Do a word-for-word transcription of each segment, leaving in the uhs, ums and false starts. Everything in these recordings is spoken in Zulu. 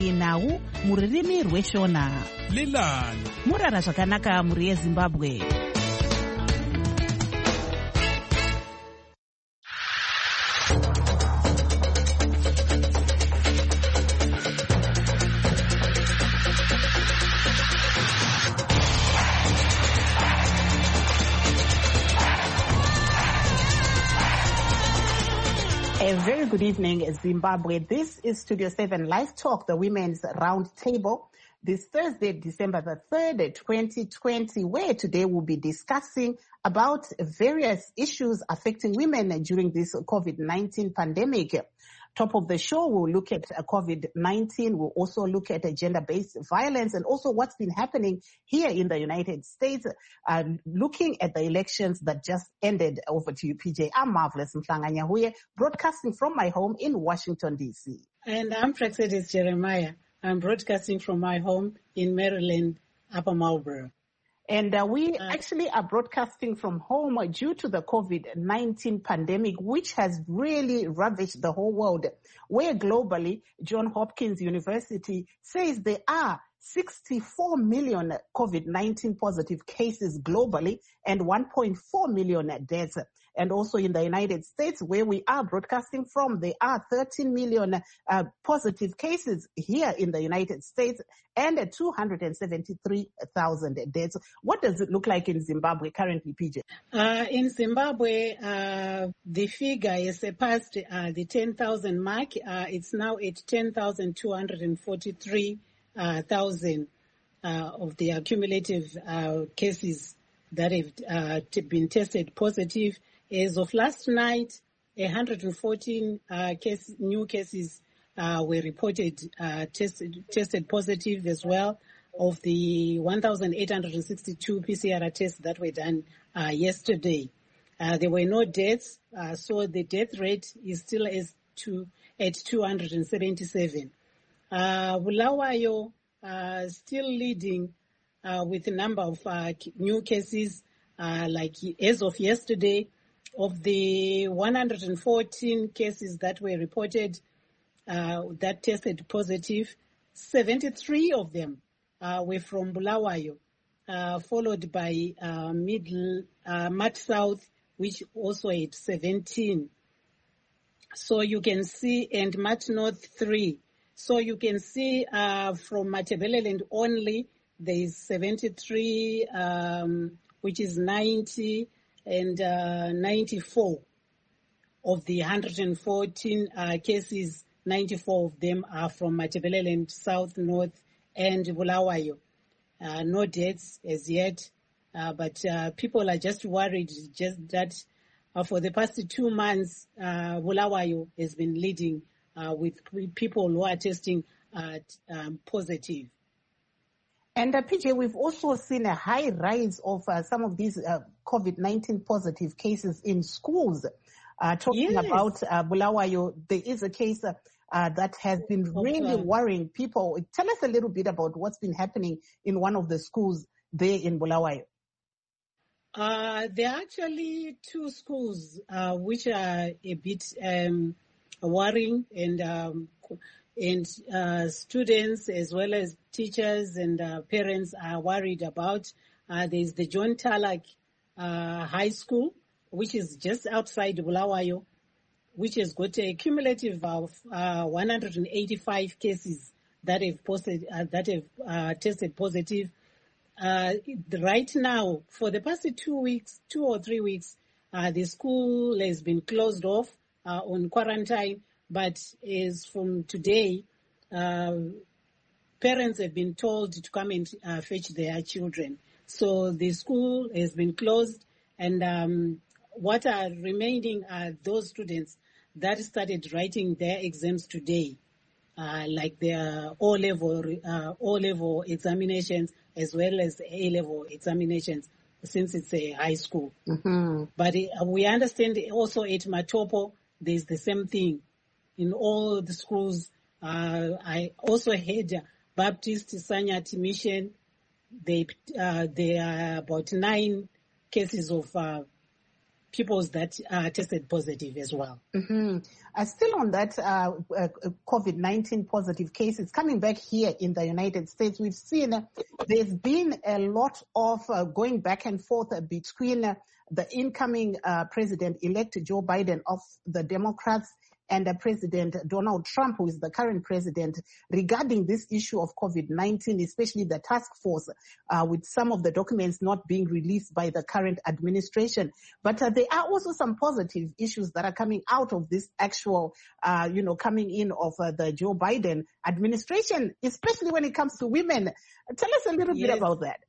Nau muririmi rweshona Lilani murara zvakanaka muri yeZimbabwe. A very good evening, Zimbabwe. This is Studio seven Live Talk, the Women's Round Table. This Thursday, December the third, twenty twenty, where today we'll be discussing about various issues affecting women during this COVID nineteen pandemic. Top of the show, we'll look at COVID nineteen. We'll also look at gender-based violence and also what's been happening here in the United States, uh, looking at the elections that just ended. Over to you, P J. I'm Marvelous Mhlanga-Nyahuye, broadcasting from my home in Washington, D C. And I'm Praxedis Jeremiah. I'm broadcasting from my home in Maryland, Upper Marlboro. And uh, we uh, actually are broadcasting from home due to the COVID nineteen pandemic, which has really ravaged the whole world, where globally, Johns Hopkins University says there are sixty-four million COVID nineteen positive cases globally and one point four million deaths. And also in the United States, where we are broadcasting from, there are thirteen million uh, positive cases here in the United States and two hundred seventy-three thousand deaths. What does it look like in Zimbabwe currently, P J? Uh, in Zimbabwe, uh, the figure has surpassed uh, the ten thousand mark. Uh, it's now at ten thousand two hundred forty-three uh, thousand uh, of the accumulative uh, cases that have uh, t- been tested positive. As of last night, one hundred fourteen uh, case, new cases uh, were reported uh, tested, tested positive as well, of the one thousand eight hundred sixty-two P C R tests that were done uh, yesterday. Uh, there were no deaths, uh, so the death rate is still as two, at two hundred seventy-seven. Uh, Bulawayo uh, still leading uh, with a number of uh, new cases, uh, like as of yesterday. Of the one hundred fourteen cases that were reported uh, that tested positive, seventy-three of them uh, were from Bulawayo, uh, followed by uh, Middle, uh, Mat South, which also had seventeen. So you can see, and Mat North three. So you can see uh, from Matabeleland only, there is seventy-three, um, which is ninety. And uh, ninety-four of the one hundred fourteen uh, cases, ninety-four of them are from Matabeleland, South, North, and Bulawayo. Uh, no deaths as yet, uh, but uh, people are just worried just that uh, for the past two months, uh, Bulawayo has been leading uh, with people who are testing uh, um, positive. And uh, P J, we've also seen a high rise of uh, some of these uh, COVID nineteen positive cases in schools. Uh, talking yes. about uh, Bulawayo, there is a case uh, uh, that has been really okay. worrying people. Tell us a little bit about what's been happening in one of the schools there in Bulawayo. Uh, there are actually two schools uh, which are a bit um, worrying, and um, and uh, students as well as teachers and uh, parents are worried about. Uh, there's the John Talak uh, High School, which is just outside Bulawayo, which has got a cumulative of uh, one hundred eighty-five cases that have posted, uh, that have uh, tested positive. Uh, right now, for the past two weeks, two or three weeks, uh, the school has been closed off uh, on quarantine. But as from today, uh, parents have been told to come and uh, fetch their children. So the school has been closed, and um, what are remaining are those students that started writing their exams today, uh, like their O-level, uh, O-level examinations as well as A-level examinations, since it's a high school. Mm-hmm. But uh, we understand also at Matopo, there's the same thing. In all the schools, uh, I also had Baptist Sanyati Mission. They, uh, there are about nine cases of uh, people that uh, tested positive as well. Mm-hmm. Uh, still on that uh, uh, COVID nineteen positive cases, coming back here in the United States, we've seen uh, there's been a lot of uh, going back and forth uh, between uh, the incoming uh, president-elect Joe Biden of the Democrats and uh, President Donald Trump, who is the current president, regarding this issue of COVID nineteen, especially the task force, uh, with some of the documents not being released by the current administration. But uh, there are also some positive issues that are coming out of this actual, uh, you know, coming in of uh, the Joe Biden administration, especially when it comes to women. Tell us a little yes. bit about that.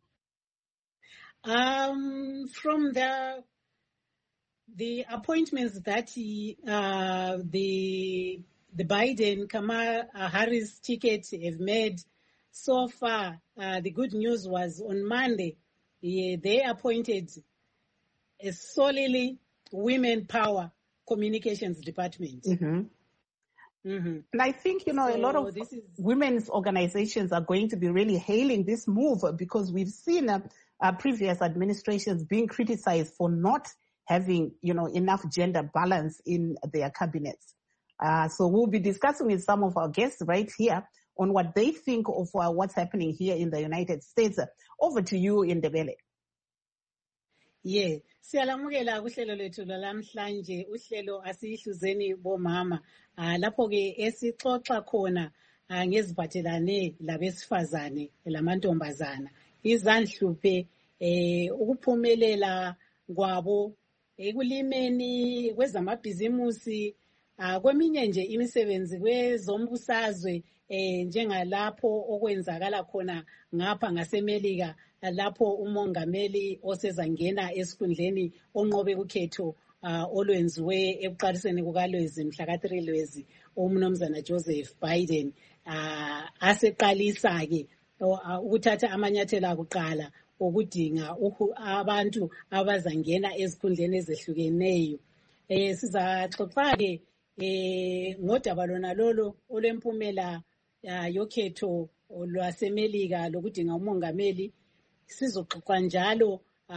Um, from the The appointments that he, uh, the the Biden Kamala Harris ticket have made so far, uh, the good news was on Monday, yeah, they appointed a solely women power communications department. Mm-hmm. Mm-hmm. And I think, you know, so a lot of this is... women's organizations are going to be really hailing this move, because we've seen uh, uh, previous administrations being criticized for not having, you know, enough gender balance in their cabinets. Uh, so we'll be discussing with some of our guests right here on what they think of uh, what's happening here in the United States. Over to you, Ndebele. Yeah, siyalamukela kuhlelo lethu lamhlanje, uhlelo asihluzeni bomama. Ah lapho ke esixoxa khona ngeziphathelane labesifazane lamantombazana. Izandhluphe eh ukuphumelela kwabo ekulimeni kwezamabhizimusi kweminye nje imisebenzi kwezombusazwe eh njengalapho okwenzakala khona ngapha ngasemelika, lapho umongameli osezangena esikhundleni onqobe ukhetho olwenziwe ekuqaliseni kukalwezi mhla ka three Lwezi umnumzana Joseph Biden aseqalisa ke ukuthatha amanyathelo akuqala okudinga abantu abazangena ezikhundleni ezehlukeneyo. Eh sizaxoxa ke eh ngodaba lona lolo olwempumela yokhetho lwasemelika lokudinga umongameli. Sizoxoxa njalo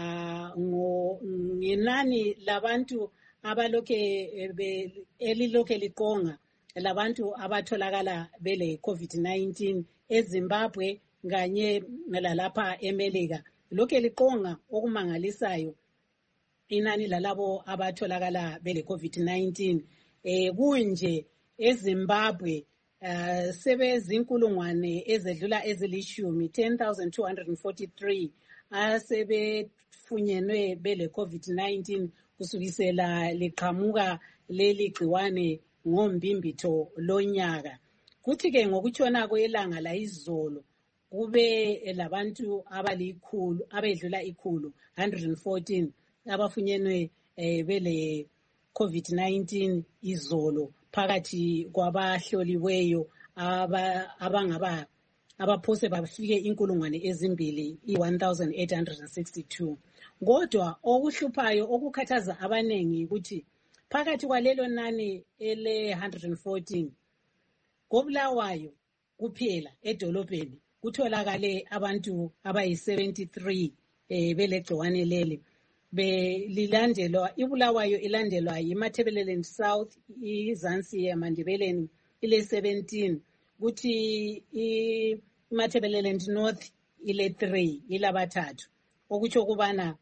ngenani labantu abalokhe elilokhe liqonga labantu abatholakala bele COVID nineteen eZimbabwe kanye lalapha eMelika. Lokhe liqonga okumangalisayo inani lalabo abatholakala bele COVID nineteen. Eh kunje eZimbabwe uh, sebezinkulungwane ezedlula ezilishumi ten thousand two hundred forty-three asebefunyenwe bele COVID nineteen kusukisela liqhamuka leli gciwane ngombimbitho lonyaka. Kuthi ke ngokutshona kwelanga la izolo kube labantu abalikhulu abedlula ikhulu one hundred fourteen abafunyenwe eh, bele COVID nineteen izolo phakathi kwabahloliweyo aba abangaba abaphose bafike inkulungwane ezimbili i one thousand eight hundred sixty-two. Kodwa okuhluphayo okukhathaza abanengi ukuthi phakathi kwalelo nani ele one hundred fourteen koBulawayo kuphela edolobheni kutholakale abantu abayi seventy-three eh belegciwane leli. Be lilandelwa iBulawayo ilandelwa yiMatabeleland South, iZansi eMandebeleni ile seventeen, kuthi iMatabeleland North ile three ilabathathu. Okutsho kubana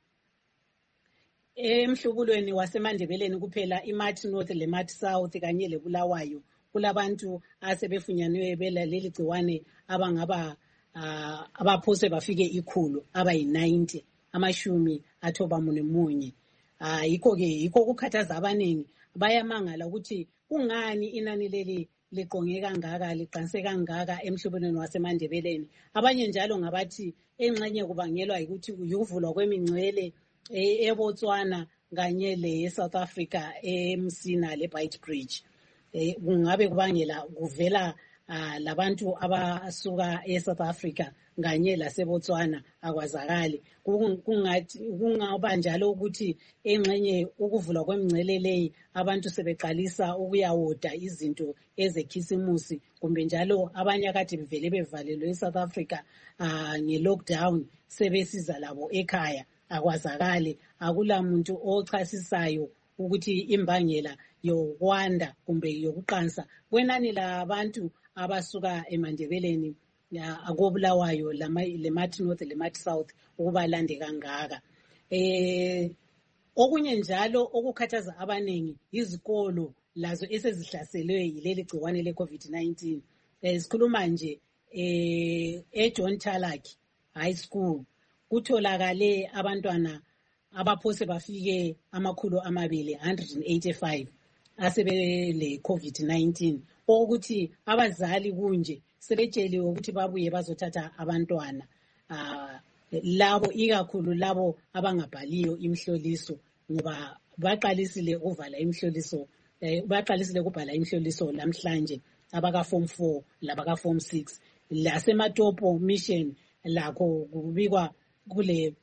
emhlubulweni waseMandebeleni kuphela iMarch North leMarch South kanye leBulawayo kulabantu asebefunyanwe bela leli gciwane abangaba uh, abaphose bafike ikhulu abayi ninety amashumi athoba munye. Ah yikho ke yikho ukukhathaza abaningi bayamangala ukuthi kungani inani leli liqonge kangaka liqanse kangaka emhlobeni waseMandebeleni. Abanye njalo ngabathi engxenye kubangelwa ukuthi ukuvulwa kwemingcwele eBotswana kanye le South Africa eMsina le Beitbridge. Eh kungabe kubangela kuvela uh, labantu abasuka eSouth Africa kanye laseBotswana akwazakali. Kungathi kungaba njalo ukuthi engxenye ukuvulwa kwemingcele leyi abantu sebeqalisa ukuyawoda izinto ezekhisimusi, kumbe njalo abanye akade bevele bevalelwe eSouth Africa uh, nge lockdown sebesiza labo ekhaya akwazakali, akula muntu ochasisayo ukuthi imbangela yokwanda kumbe yokuqansa kwenani labantu abasuka eMandebeleni akobulawayo leMathi North leMathi South ukuba lande kangaka. Eh okunye njalo okukhathaza abaningi izikolo lazo esezihlaselwe yileli gciwane le COVID nineteen. Eh sikhuluma nje eh eJohn Tarlac High School kutholakale abantwana abaphose bafike amakhulu amabili one hundred eighty-five asebele COVID nineteen ukuthi abazali kunje sebetsheliwe ukuthi babuye bazothatha abantwana uh, labo ikakhulu labo abangabhaliyo imhloliso ngoba baqalisile uvala imhloliso eh, baqalisile ukubhala imhloliso namhlanje abaka form four labaka form six laseMatopo mission lakho kubikwa kule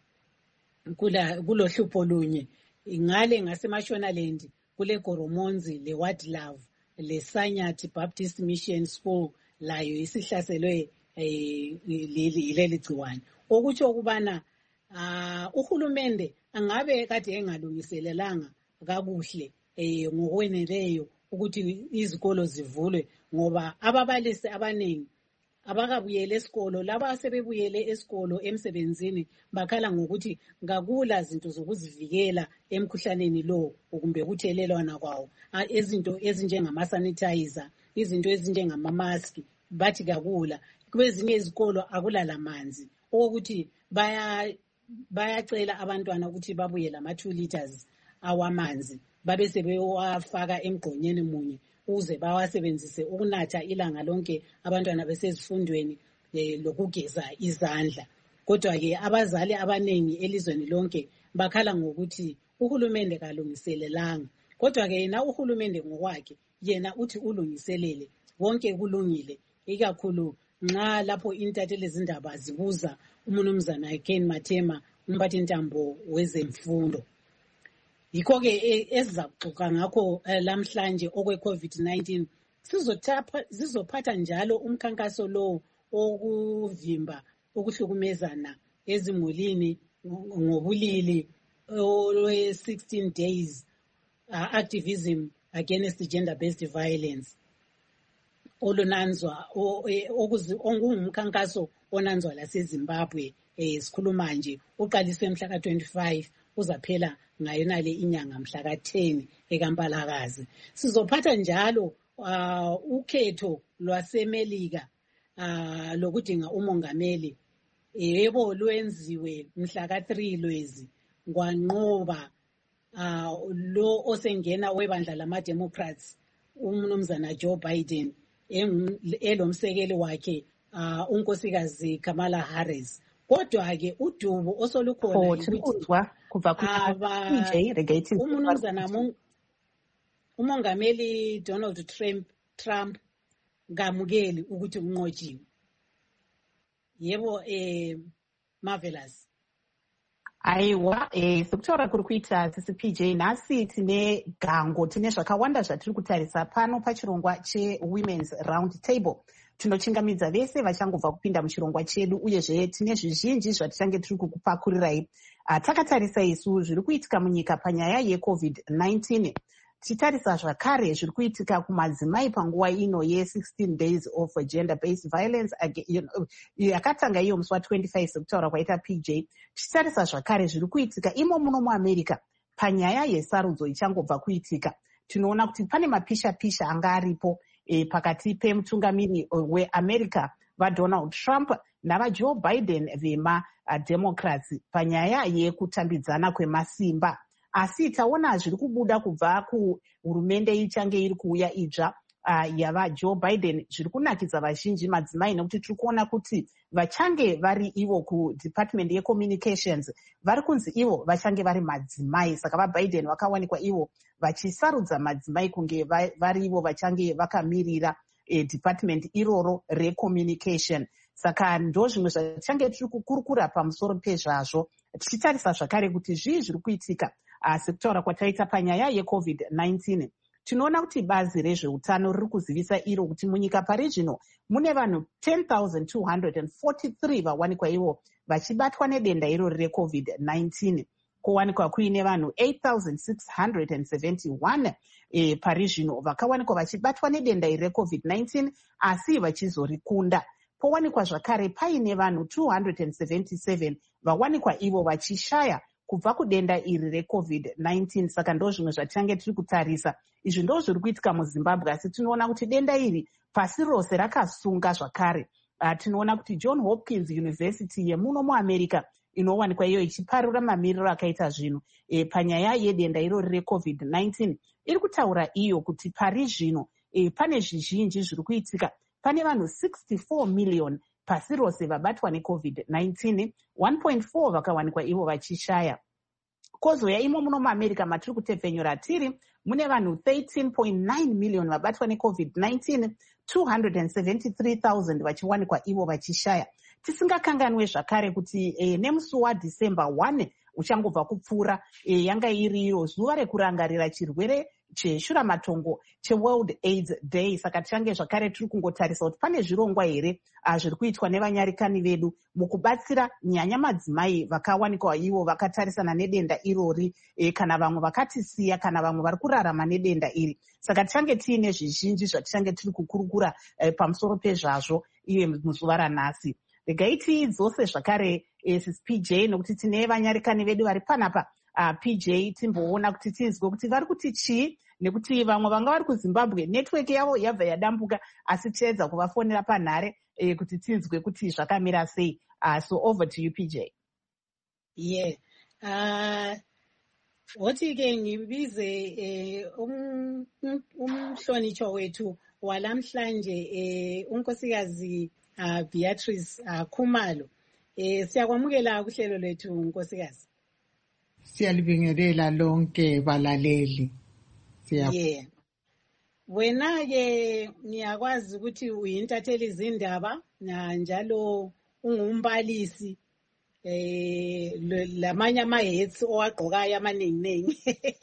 kula kulohlupho lunye ngale ngaseMashonaland kule Goromonzi le Wildlife le Sanyati Baptist Mission School layo isihlaselwe eh leli gciwane okutsho ukubana uh, uhulumende angabe kade engalungiselelanga kakuhle eh ngokweneleyo ukuthi izikolo zivulwe ngoba ababalisi abaningi abakabuyele esikolo laba asebebuyele esikolo emsebenzini bakhala ngokuthi ngakula zinto zokuzivikela emkhuhlaneni lo kumbe ukuthelelwana kwawo izinto ezinjengama sanitizer izinto ezinjengama mask bathi kakula kwezinye izikolo akulala manzi ukuthi baya bayacela abantwana ukuthi babuye lama two liters awamanzi babe sebewafaka emgqonyeni munye uze bawasebenzise ukunatha ilanga lonke abantwana besezifundweni eh, lokugeza izandla. Kodwa ke abazali abanengi elizweni lonke bakhala ngokuthi uhulumende kalungiselelanga. Kodwa ke yena uhulumende ngokwakhe yena uthi ulungiselele wonke kulungile ikakhulu nxa lapho intatheli izindaba zibuza uMnumzana Ken Matema umphathi ntambo wezemfundo. Yikho ke esizaxoxa ngakho lamhlanje okwe COVID nineteen sizothatha sizophatha njalo umkhankaso lo okuvimba ukuhlukumezana ezimulini ngobulili we sixteen days uh, activism against gender based violence olunanzwa ongumkhankaso onanzwa laseZimbabwe esikhuluma nje uqaliswe mhla ka twenty-five uzaphela ngayona le inyanga mhla ka ten eKampalakazi. Sizophatha njalo uh, ukhetho lwaseMelika uh, lokudinga umongameli yebo lwenziwe mhla ka three lwezi kwanqoba uh, lo osengena webandla lama Democrats uMnumzana Joe Biden elomsekeli wakhe uh, unkosikazi Kamala Harris. Kodwa ke udubo osolukhona ukuthi kuva ku uMnumzana umongameli Donald Trump Trump ngamukeli ukuthi unqotshiwe. Yebo eh Marvelous. Aiwa eh sikutora kuri kuita sisi P J nasi tine gango tine zvakawanda zvatiri kutarisa pano pachirongwa che Women's Round Table. Tinochingamidza vese vachangobva kupinda muchirongwa chedu uyezve tine zvizhinji zvatichange tiri kukupakurirai. Uh, takatarisa isu zviri kuitika munyika panyaya yeCovid nineteen. Tichitarisa zvakare zviri kuitika kumadzimai panguva ino ye sixteen days of gender based violence yakatanga iyo musi wa twenty-five sekutaura kwaita P J. Tichitarisa zvakare zviri kuitika imo muno muAmerica panyaya yesarudzo ichangobva kuitika. Tinoona kuti pane mapisha pisha anga aripo e, pakati pemutungamiri weAmerica vaDonald Trump navaJoe Biden vema uh, Democrats panyaya yekutambidzana kwemasimba. Asi taona zviri kubuda kubva kuhurumende ichange iri kuuya idzva uh, yava Joe Biden zviri kunakidza vazhinji madzimai nekuti tiri kuona kuti vachange vari ivo kuDepartment yeCommunications vari kunzi ivo vachange vari madzimai. Saka vaBiden vakawanikwa ivo vachisarudza madzimai kunge vari ivo vachange vakamirira eh, department iroro recommunication. Saka ndo zvimwe zvachange tiri kukurukura pamusoro pezvazvo tichitarisa zvakare kuti zvii zviri kuitika uh, sekutaura kwataita panyaya yeCovid nineteen. tinoona kuti bazi rezveutano riri kuzivisa iro kuti munyika pari zvino mune vanhu ten thousand two hundred forty-three vawanikwa ivo vachibatwa nedenda irori recovid nineteen, kuwanikwa kuine vanhu eight thousand six hundred seventy-one e, pari zvino vakawanikwa vachibatwa nedenda iri recovid nineteen asi vachizorikunda. Powanikwa zvakare paine vanhu two hundred seventy-seven vawanikwa ivo vachishaya kubva kudenda iri recovid nineteen. Saka ndo zvimwe zvatichange tiri kutarisa. Izvi ndo zviri kuitika muZimbabwe, asi tinoona kuti denda iri pasi rose rakasunga zvakare. Uh, tinoona kuti John Hopkins University yemuno muAmerica inowanikwa iyo ichiparura mamiriro akaita zvino e, panyaya yedenda irori recovid nineteen iri kutaura iyo kuti pari zvino e, pane zvizhinji zviri kuitika. Pane vanhu sixty-four million pasi rose vabatwa necovid nineteen, one point four vakawanikwa ivo vachishaya. Kozoya imo muno muAmerica matiri kutepfenyura tiri mune vanhu thirteen point nine million vabatwa necovid nineteen, two hundred seventy-three thousand vachiwanikwa ivo vachishaya. Tisingakanganwe zvakare kuti e, nemusi waDecember one uchangobva kupfuura e, yanga iri iro zuva rekurangarira chirwere cheshuramatongo cheWorld AIDS Day. Saka tichange zvakare tiri kungotarisa kuti pane zvirongwa here zviri kuitwa nevanyarikani vedu mukubatsira nyanya madzimai vakawanikwa ivo vakatarisana nedenda irori e, kana vamwe vakatisiya kana vamwe vari kurarama nedenda iri. Saka tichange tiine zvizhinji zvatichange tiri kukurukura e, pamusoro pezvazvo iye muzuva ranhasi. Regai tidzose zvakare e, sisi P J nokuti tine vanyarikani vedu vari panapa. Uh, P J timboona kuti tizwe kuti vari kuti chii, nekuti vamwe vanga vari kuZimbabwe network yavo yabva yadambuka, asi tiedza kuvafonera panhare eh, kuti tinzwe kuti zvakamira sei. Uh, so over to you P J. Yeah. Uh, Woti-ke ngibize eh, um, umhlonitshwa wethu walamhlanje eh, unkosikazi uh, Beatrice uh, Khumalo. Eh, siyakwamukela kuhlelo lwethu nkosikazi. Siyalibingelela lonke balaleli. Yeah. Wena ke ngiyakwazi ukuthi uyintatheli izindaba njalo ungumbalisi eh lamanye ama-hats owagqokayo amaningi.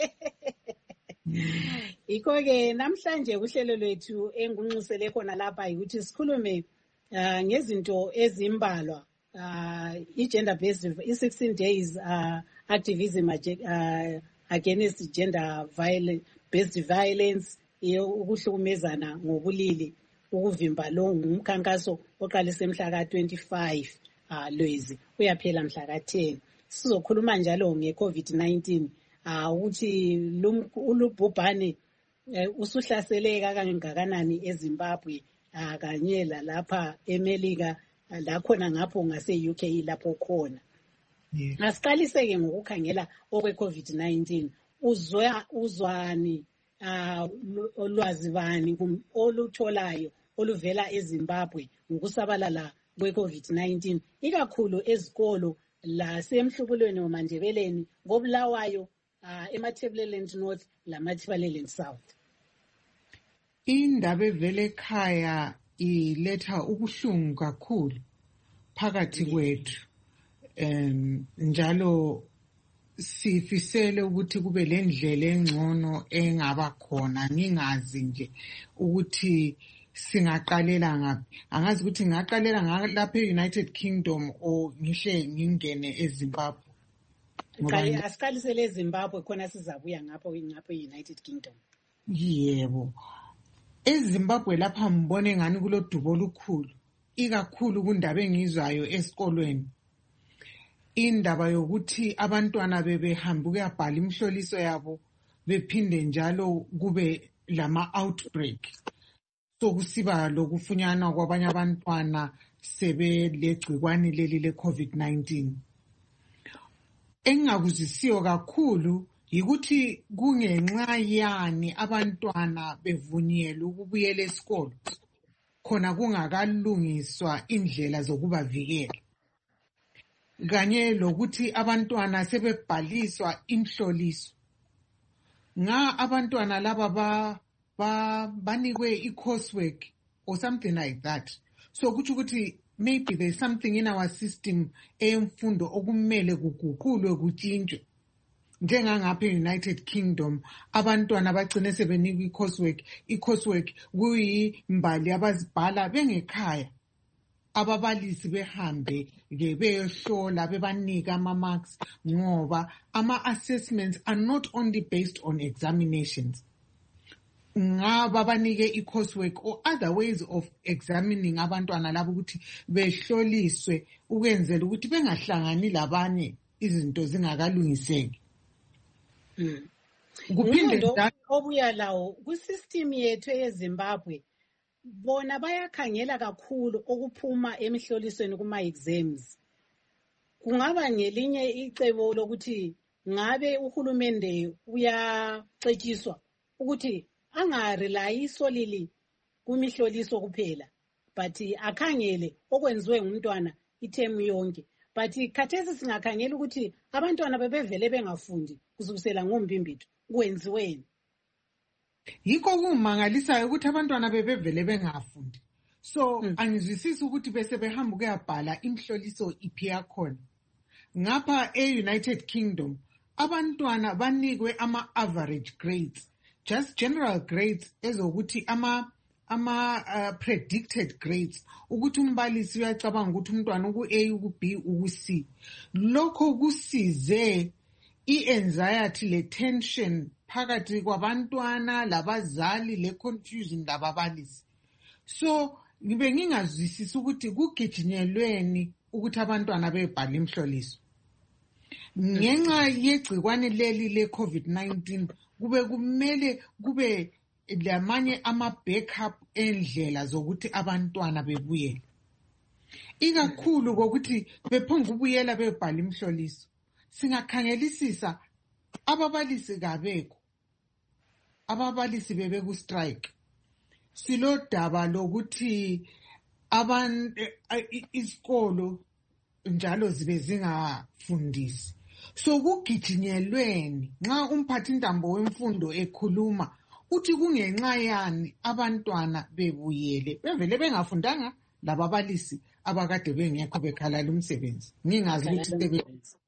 Iko ke namhlanje kuhlelo lwethu engunxusele khona lapha ukuthi sikhulume uh, ngezinto ezimbalwa uh, i-gender based i-sixteen days uh, activism uh, against gender violence based violence ukuhlukumezana ngobulili ukuvimba lo ngumkhankaso oqalise mhla ka twenty-five uh, Lwezi uyaphela mhla ka ten. Sizokhuluma njalo ngeCovid nineteen uh, ukuthi ulubhubhane uh, usuhlaseleka kangakanani eZimbabwe uh, kanye lapha eMelika uh, lakhona ngapho ngase U K lapho khona. Yeah. Asiqaliseke ngokukhangela okwe-COVID nineteen. Uzwa uzwani uh, olwazi bani olutholayo oluvela eZimbabwe ngokusabalala kwe-COVID nineteen ikakhulu ezikolo lasemhlubulweni womandebeleni ngobulawayo uh, eMatabeleland North laMatabeleland South. Indaba evele ekhaya iletha ubuhlungu kakhulu phakathi kwethu. Um, njalo sifisele ukuthi kube lendlela engcono engaba khona. Ngingazi nje ukuthi singaqalela ngaphi. Angazi ukuthi ngaqalela ngapha eUnited Kingdom o ngihle ngingene eZimbabwe. Ngale asiqalisele eZimbabwe khona sizabuya ngapho ngapha eUnited Kingdom. Yebo. EZimbabwe lapha mbone ngani kulodubo olukhulu. Ikakhulu kundaba engizwayo esikolweni. Indaba yokuthi abantwana bebehamba ukuyabhala imhloliso yabo bephinde njalo kube lama outbreak. So kusiba lokufunyanwa kwabanye abantwana sebelegcikwane leli leCovid nineteen. Engakuzisiyo kakhulu yikuthi kungenxa yani abantwana bevunyelwe ukubuyela esikolo khona kungakalungiswa indlela zokubavikela. Kanye lokuthi abantwana sebebhaliswa imhloliso. Nga abantwana laba ba ba banikwe i-coursework or something like that. So kuthi ukuthi maybe there's something in our system emfundo okumele kuguqulwe kutshintshwe njengangapha e-United Kingdom abantwana bagcine sebenikwa i-coursework i-coursework kuyimbali abazibhala bengekhaya, ababalisi behambe ke beyohlola bebanika ama-marks ngoba ama-assessments are not only based on examinations. Ngaba banike i-coursework or other ways of examining abantwana labo ukuthi behloliswe ukwenzela ukuthi bengahlangani labanye izinto zingakalungiseki. Mm. Kuphinde obuya lawo kwisystem yethu eZimbabwe bona bayakhangela kakhulu okuphuma emihlolisweni kuma exams. Kungaba ngelinye icebo lokuthi ngabe uhulumende uyacetshiswa ukuthi angarely solely kumihloliso kuphela, but akhangele okwenziwe ngumntwana ithemu yonke. But khathesi singakhangela ukuthi abantwana bebevele bengafundi kusukisela ngombimbitho kwenziweni. Yikho kumangalisayo ukuthi abantwana bebevele bengafundi. So mm. angizwisisi ukuthi bese behamba ukuyabhala imhloliso iphi yakhona. Ngapha e-United Kingdom abantwana banikwe ama-average grades, just general grades ezokuthi ama ama uh, predicted grades ukuthi umbalisi uyacabanga ukuthi umntwana uku-A uku-B uku-C. Lokho kusize i-anxiety le-tension phakathi kwabantwana labazali le-confusion lababalisi. So ngibe ngingazwisisi ukuthi kugijinyelweni ukuthi abantwana bebhala imhloliso. Ngenxa yegcikwane leli le-COVID nineteen kube kumele kube lamanye ama-backup endlela zokuthi abantwana bebuyele. Ikakhulu kokuthi bephonga ubuyela bebhala imhloliso. Singakhangelisisa ababalisi kabekho. Ababalisi bebe ku strike. Silodaba lokuthi aban isikolo njalo zibe zingafundisi. So kugijinyelweni nxa umphathi intambo wemfundo ekhuluma uthi kungenxa yani abantwana bebuyele bevele bengafundanga lababalisi abakade bengekho bekhalala umsebenzi. Ngingazi ukuthi sebenza.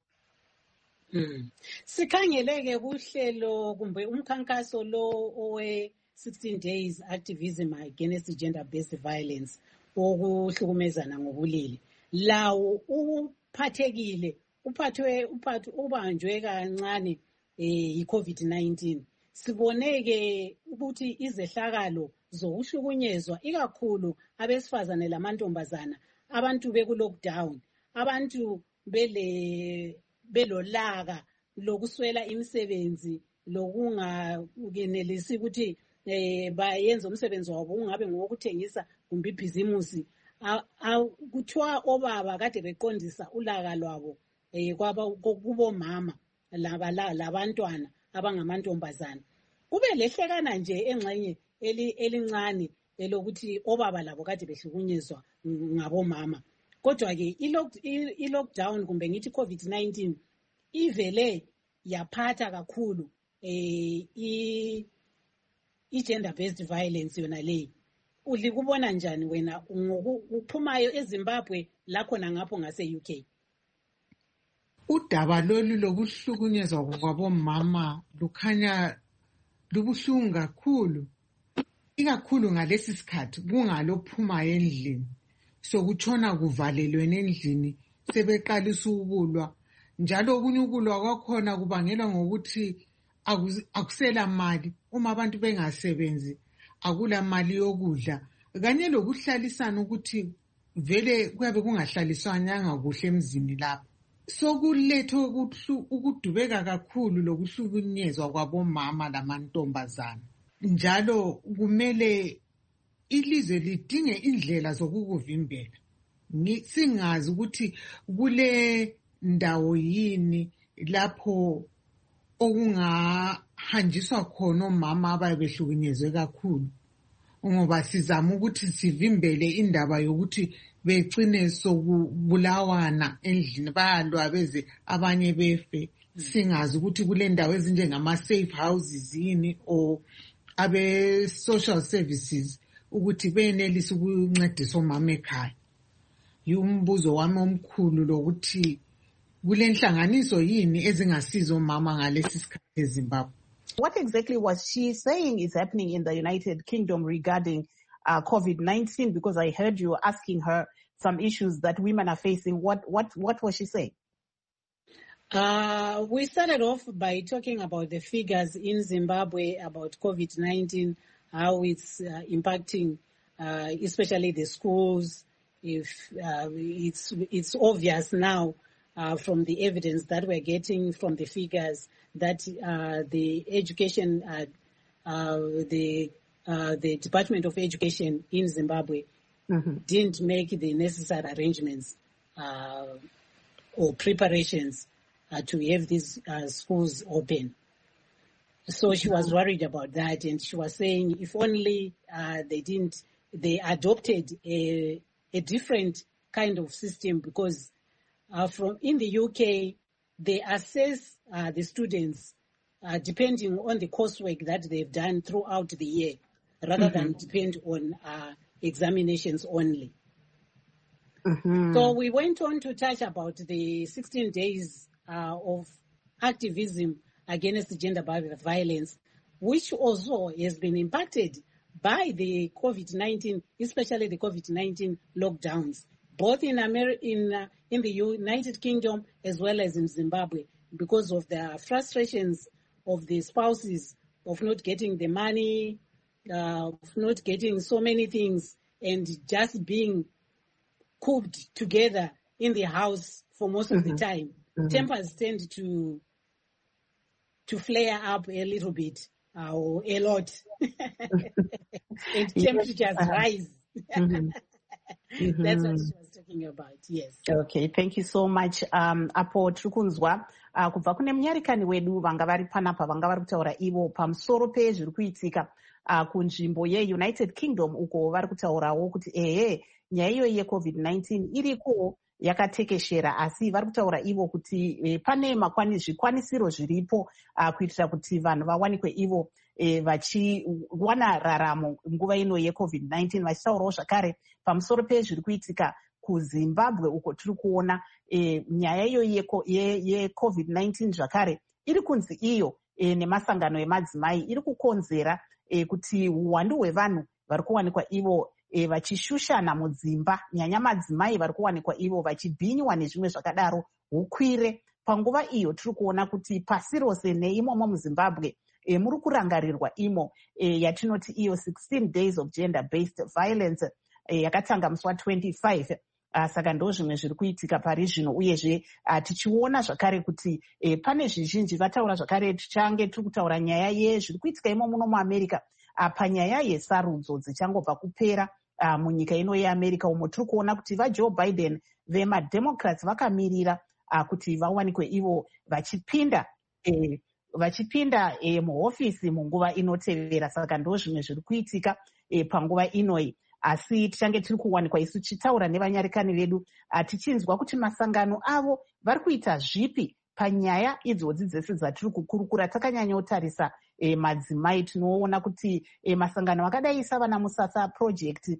Mm. Sikhangeleke kuhlelo kumbe umkhankaso lo owe sixteen days activism against gender based violence okuhlukumezana ngobulili. Lawo uphathekile uphathwe uphathu ubanjwe kancane eh i-COVID nineteen. Siboneke ukuthi izehlakalo zokuhlukunyezwa ikakhulu abesifazane lamantombazana, abantu beku lockdown, abantu bele belolaka lokuswela imisebenzi lokungakenelisi ukuthi eh bayenze umsebenzi wabo ungabe ngokuthengisa kumbe ibhizimusi. Kuthiwa obaba kade beqondisa ulaka lwabo eh kwaba kubo mama laba labantwana abangamantombazana. Kube lehlekana nje engxenye elincane elokuthi obaba labo kade behlukunyezwa ngabomama. Kodwa ke i-lockdown kumbe ngithi COVID nineteen ivele yaphatha kakhulu eh i-gender based violence yona le. Ulikubona njani wena uphumayo eZimbabwe lakho nangapho ngase-U K? Udaba lolu lokuhlukunyezwa kwabomama lukhanya lubuhlungu kakhulu, ikakhulu ngalesi sikhathi kungalophumayo endlini. So kutshona kuvalelweni endlini sebeqalisa ukulwa, njalo okunye ukulwa kwakhona kubangelwa ngokuthi akusela mali. Uma abantu bengasebenzi akula mali yokudla, kanye lokuhlalisana ukuthi vele kuyabe kungahlaliswanyanga kuhle emzini lapho. So kulethe ukudubeka kakhulu lokuhlukunyezwa kwabomama lamantombazana. Njalo kumele ilizwe lidinge indlela zokukuvimbela. Singazi ukuthi kule ndawo yini lapho okungahanjiswa khona omama ababehlukunyezwe kakhulu, ngoba sizama ukuthi sivimbele indaba yokuthi becine sokubulawana endlini bayalwa beze abanye befe. Singazi ukuthi kule ndawo ezinjengama safe houses yini or abe social services ukuthi benelise ukuncedisa omama ekhaya. Yumbuzo wami omkhulu lokuthi kule nhlanganiso yini ezingasiza omama ngalesi sikhathi eZimbabwe. What exactly was she saying is happening in the United Kingdom regarding uh, COVID nineteen? Because I heard you asking her some issues that women are facing. What what what was she saying? Uh, we started off by talking about the figures in Zimbabwe about COVID nineteen, how it's uh, impacting, uh, especially the schools. If uh, it's it's obvious now uh, from the evidence that we're getting from the figures that uh, the education, uh, uh, the uh, the Department of Education in Zimbabwe mm-hmm. didn't make the necessary arrangements uh, or preparations uh, to have these uh, schools open. So she was worried about that, and she was saying if only uh, they didn't, they adopted a a different kind of system, because uh, from in the U K they assess uh, the students uh, depending on the coursework that they've done throughout the year, rather mm-hmm. than depend on uh, examinations only. Mm-hmm. So we went on to touch about the sixteen days uh, of activism against gender violence, which also has been impacted by the COVID nineteen, especially the COVID nineteen lockdowns, both in America, in uh, in the United Kingdom as well as in Zimbabwe, because of the frustrations of the spouses of not getting the money, uh, of not getting so many things, and just being cooped together in the house for most mm-hmm. of the time. Mm-hmm. Tempers tend to to flare up a little bit. Uh, or a lot. And temperatures yes. rise. Mm-hmm. Mm-hmm. That's what she was talking about, yes. Okay, thank you so much. Um, apo tirikunzwa uh, kubva kune munyarikani wedu vanga vari panapa vanga vari kutaura ivo pamusoro pezviri kuitika uh, kunzvimbo yeUnited Kingdom, uko vari kutaurawo kuti ehe nyaya iyoyi yeCovid nineteen iriko yakatekeshera, asi vari kutaura ivo kuti e, pane makwani zvikwanisiro zviripo uh, kuitira kuti vanhu vawanikwe ivo e, vachiwana raramo nguva ino yeCovid nineteen, vachitaurawo zvakare pamusoro pezviri kuitika kuZimbabwe uko tiri kuona e, nyaya iyoyi yeCovid nineteen zvakare iri kunzi iyo e, nemasangano emadzimai iri kukonzera e, kuti uwandu hwevanhu vari kuwanikwa ivo E, vachishushana mudzimba, nyanya madzimai vari kuwanikwa ivo vachibhinywa nezvimwe zvakadaro hukwire. Panguva iyo tiri kuona kuti pasi rose neimomo muZimbabwe e, muri kurangarirwa imo e, yatinoti iyo sixteen days of gender based violence e, yakatanga musi wa25. Uh, saka ndo zvimwe zviri kuitika pari zvino, uyezve uh, tichiona zvakare kuti e, pane zvizhinji vataura zvakare, tichange tiri kutaura nyaya yezviri kuitika imo muno muAmerica uh, panyaya yesarudzo dzichangobva kupera Uh, munyika ino yeAmerica umo tiri kuona kuti vaJoe Biden vemademocrats vakamirira uh, kuti vawanikwe ivo vachipinda eh, vachipinda eh, muhofisi munguva inotevera. Saka ndo zvimwe zviri kuitika eh, panguva inoi, asi tichange tiri kuwanikwa isu tichitaura nevanyarikani vedu uh, tichinzwa kuti masangano avo vari kuita zvipi panyaya idzodzi dzese dzatiri kukurukura. Takanyanyotarisa e, madzimai tinoona kuti e, masangano akadai savana Musasa project,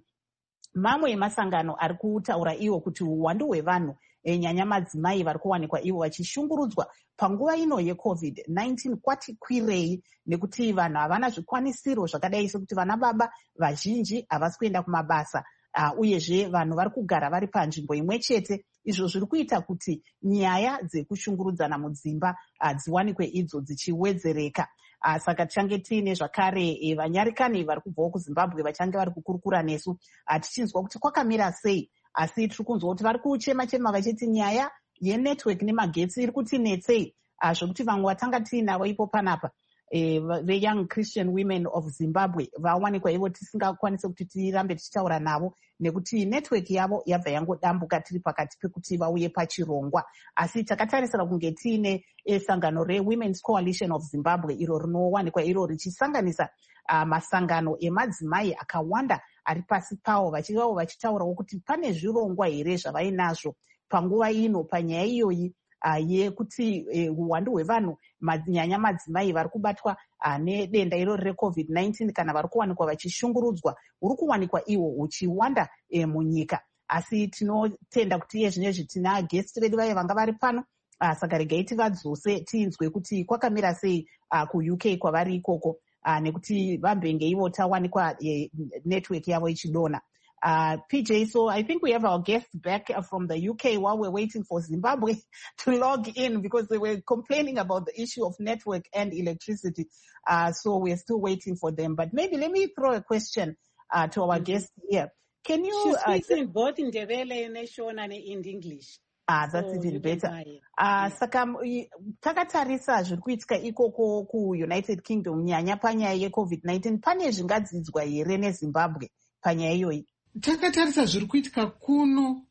mamwe emasangano ari kutaura iwo kuti uwandu hwevanhu e, nyanya madzimai vari kuwanikwa ivo vachishungurudzwa panguva ino yeCovid nineteen kwati kwirei, nekuti vanhu havana zvikwanisiro zvakadai sekuti vana baba vazhinji havasi kuenda kumabasa, uh, uyezve vanhu vari kugara vari panzvimbo imwe chete. Izvo zviri kuita kuti nyaya dzekushungurudzana mudzimba uh, dziwanikwe idzo dzichiwedzereka. Uh, saka tichange tiine zvakare e, vanyarikani vari kubvawo kuZimbabwe vachange vari kukurukura nesu uh, tichinzwa kuti kwakamira sei, asi tiri kunzwa kuti vari kuchema chema vachiti nyaya yenetwork nemagetsi iri kutinetsei, uh, zvokuti vamwe vatanga tiinavo ipo panapa e, the Young Christian Women of Zimbabwe vawanikwa ivo tisingakwanise kuti tirambe tichitaura navo nekuti network yavo yabva yangodambuka tiri pakati pekuti vauye pachirongwa. Asi takatarisira kunge tiine sangano reWomen's Coalition of Zimbabwe iro rinowanikwa iro richisanganisa uh, masangano emadzimai akawanda ari pasi pawo, vachivavo vachitaurawo kuti pane zvirongwa here zvavainazvo panguva ino panyaya iyoyi uh, yekuti uwandu uh, hwevanhu nyanya madzimai vari kubatwa uh, nedenda irori reCovid nineteen kana vari kuwanikwa vachishungurudzwa huri kuwanikwa iwo huchiwanda uh, munyika. Asi tinotenda kuti iye zvinezvi tina guest vedu vaye vanga vari pano uh, saka regai tivadzose tinzwe kuti kwakamira sei uh, ku-U K kwavari ikoko uh, nekuti vambenge ivo tawanikwa uh, network yavo ichidona. Uh, P J, so I think we have our guests back from the U K while we're waiting for Zimbabwe to log in because they were complaining about the issue of network and electricity. Uh, so we're still waiting for them. But maybe let me throw a question uh, to our mm-hmm. guest here. Can you... She speaks uh, in both in Ndebele and Shona and in English. Ah, that's so even better. Uh, yeah. Saka takatarisa zviri kuitika ikoko ku-United Kingdom nyanya panyaya ye-COVID nineteen pane zvingadzidzwa here neZimbabwe panyaya iyoyi? Takatarisa zviri kuitika kuno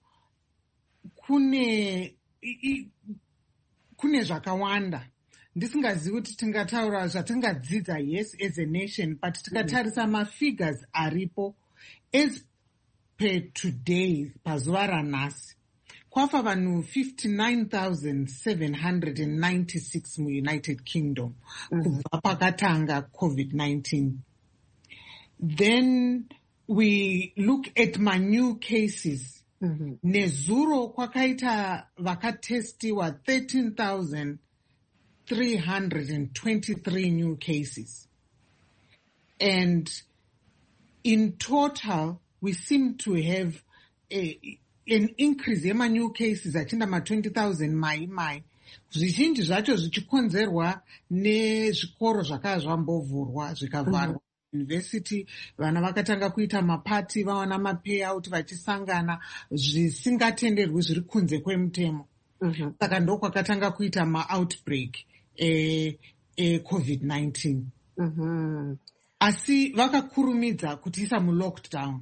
kune i, kune zvakawanda ndisingazivi kuti tingataura zvatingadzidza yes as a nation, but tikatarisa mm. mafigures aripo as per today pazuva ranhasi kwafa vanhu fifty-nine thousand seven hundred ninety-six muunited kingdom mm. kubva pakatanga COVID nineteen. Then we look at my new cases. Mm-hmm. Nezuro kwakaita vakatestiwa thirteen thousand three hundred twenty-three new cases. And in total, we seem to have a, an increase in my new cases achinda ma twenty thousand mai mai. Zvizhinji zvacho zvichikonzerwa nezvikoro zvakanga zvambovhurwa zvikavarwa. University vana vakatanga kuita mapati vawana mapayout vachisangana zvisingatenderwi zviri kunze kwemutemo. Mm-hmm. Saka ndo kwakatanga kuita ma-outbreak e, e COVID nineteen. Mm-hmm. Asi vakakurumidza kutiisa mu-lockdown.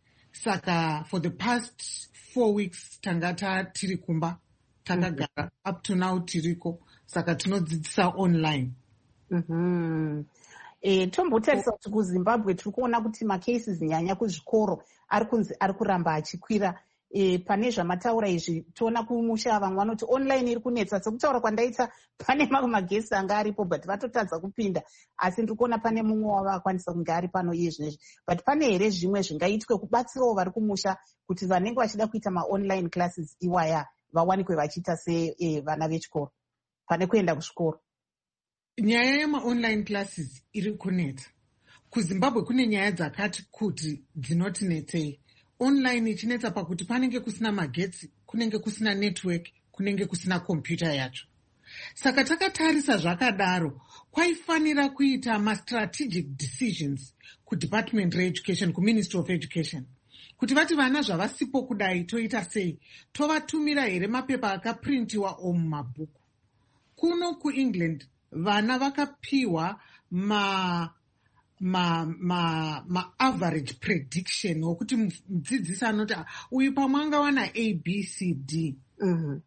Saka for the past four weeks tangata tiri kumba takagara. Mm-hmm. Up to now tiriko. Saka tinodzidzisa online. Mm-hmm. E, tombotarisa kuti kuZimbabwe tiri kuona kuti macases nyanya kuzvikoro ari kunzi ari kuramba achikwira. E, pane zvamataura izvi toona kumusha vamwe vanoti online iri kunetsa. Sekutaura kwandaita pane mamwe magesi anga aripo but vatotadza kupinda, asi ndiri kuona pane mumwe wavo akwanisa kunge ari pano iye zvinezvi. But pane here zvimwe zvingaitwe kubatsirawo vari kumusha kuti vanenge vachida kuita ma-online classes iwaya vawanikwe vachiita se e, vana vechikoro pane kuenda kuzvikoro? Nyaya yema-online classes iri kunetsa. KuZimbabwe kune nyaya dzakati kuti dzinotinetsei. Online ichinetsa pakuti panenge kusina magetsi, kunenge kusina network, kunenge kusina computer yacho. Saka takatarisa zvakadaro, kwaifanira kuita ma-strategic decisions kuDepartment reEducation, kuMinistry of Education. Kuti vati vana zvavasipo kudai toita sei, tovatumira here mapepa akaprintiwa omumabhuku. Kuno kuEngland, vana vakapiwa ma ma ma ma average prediction wokuti mudzidzisi anoti uyu pamwanga wana A B C D. Mm-hmm.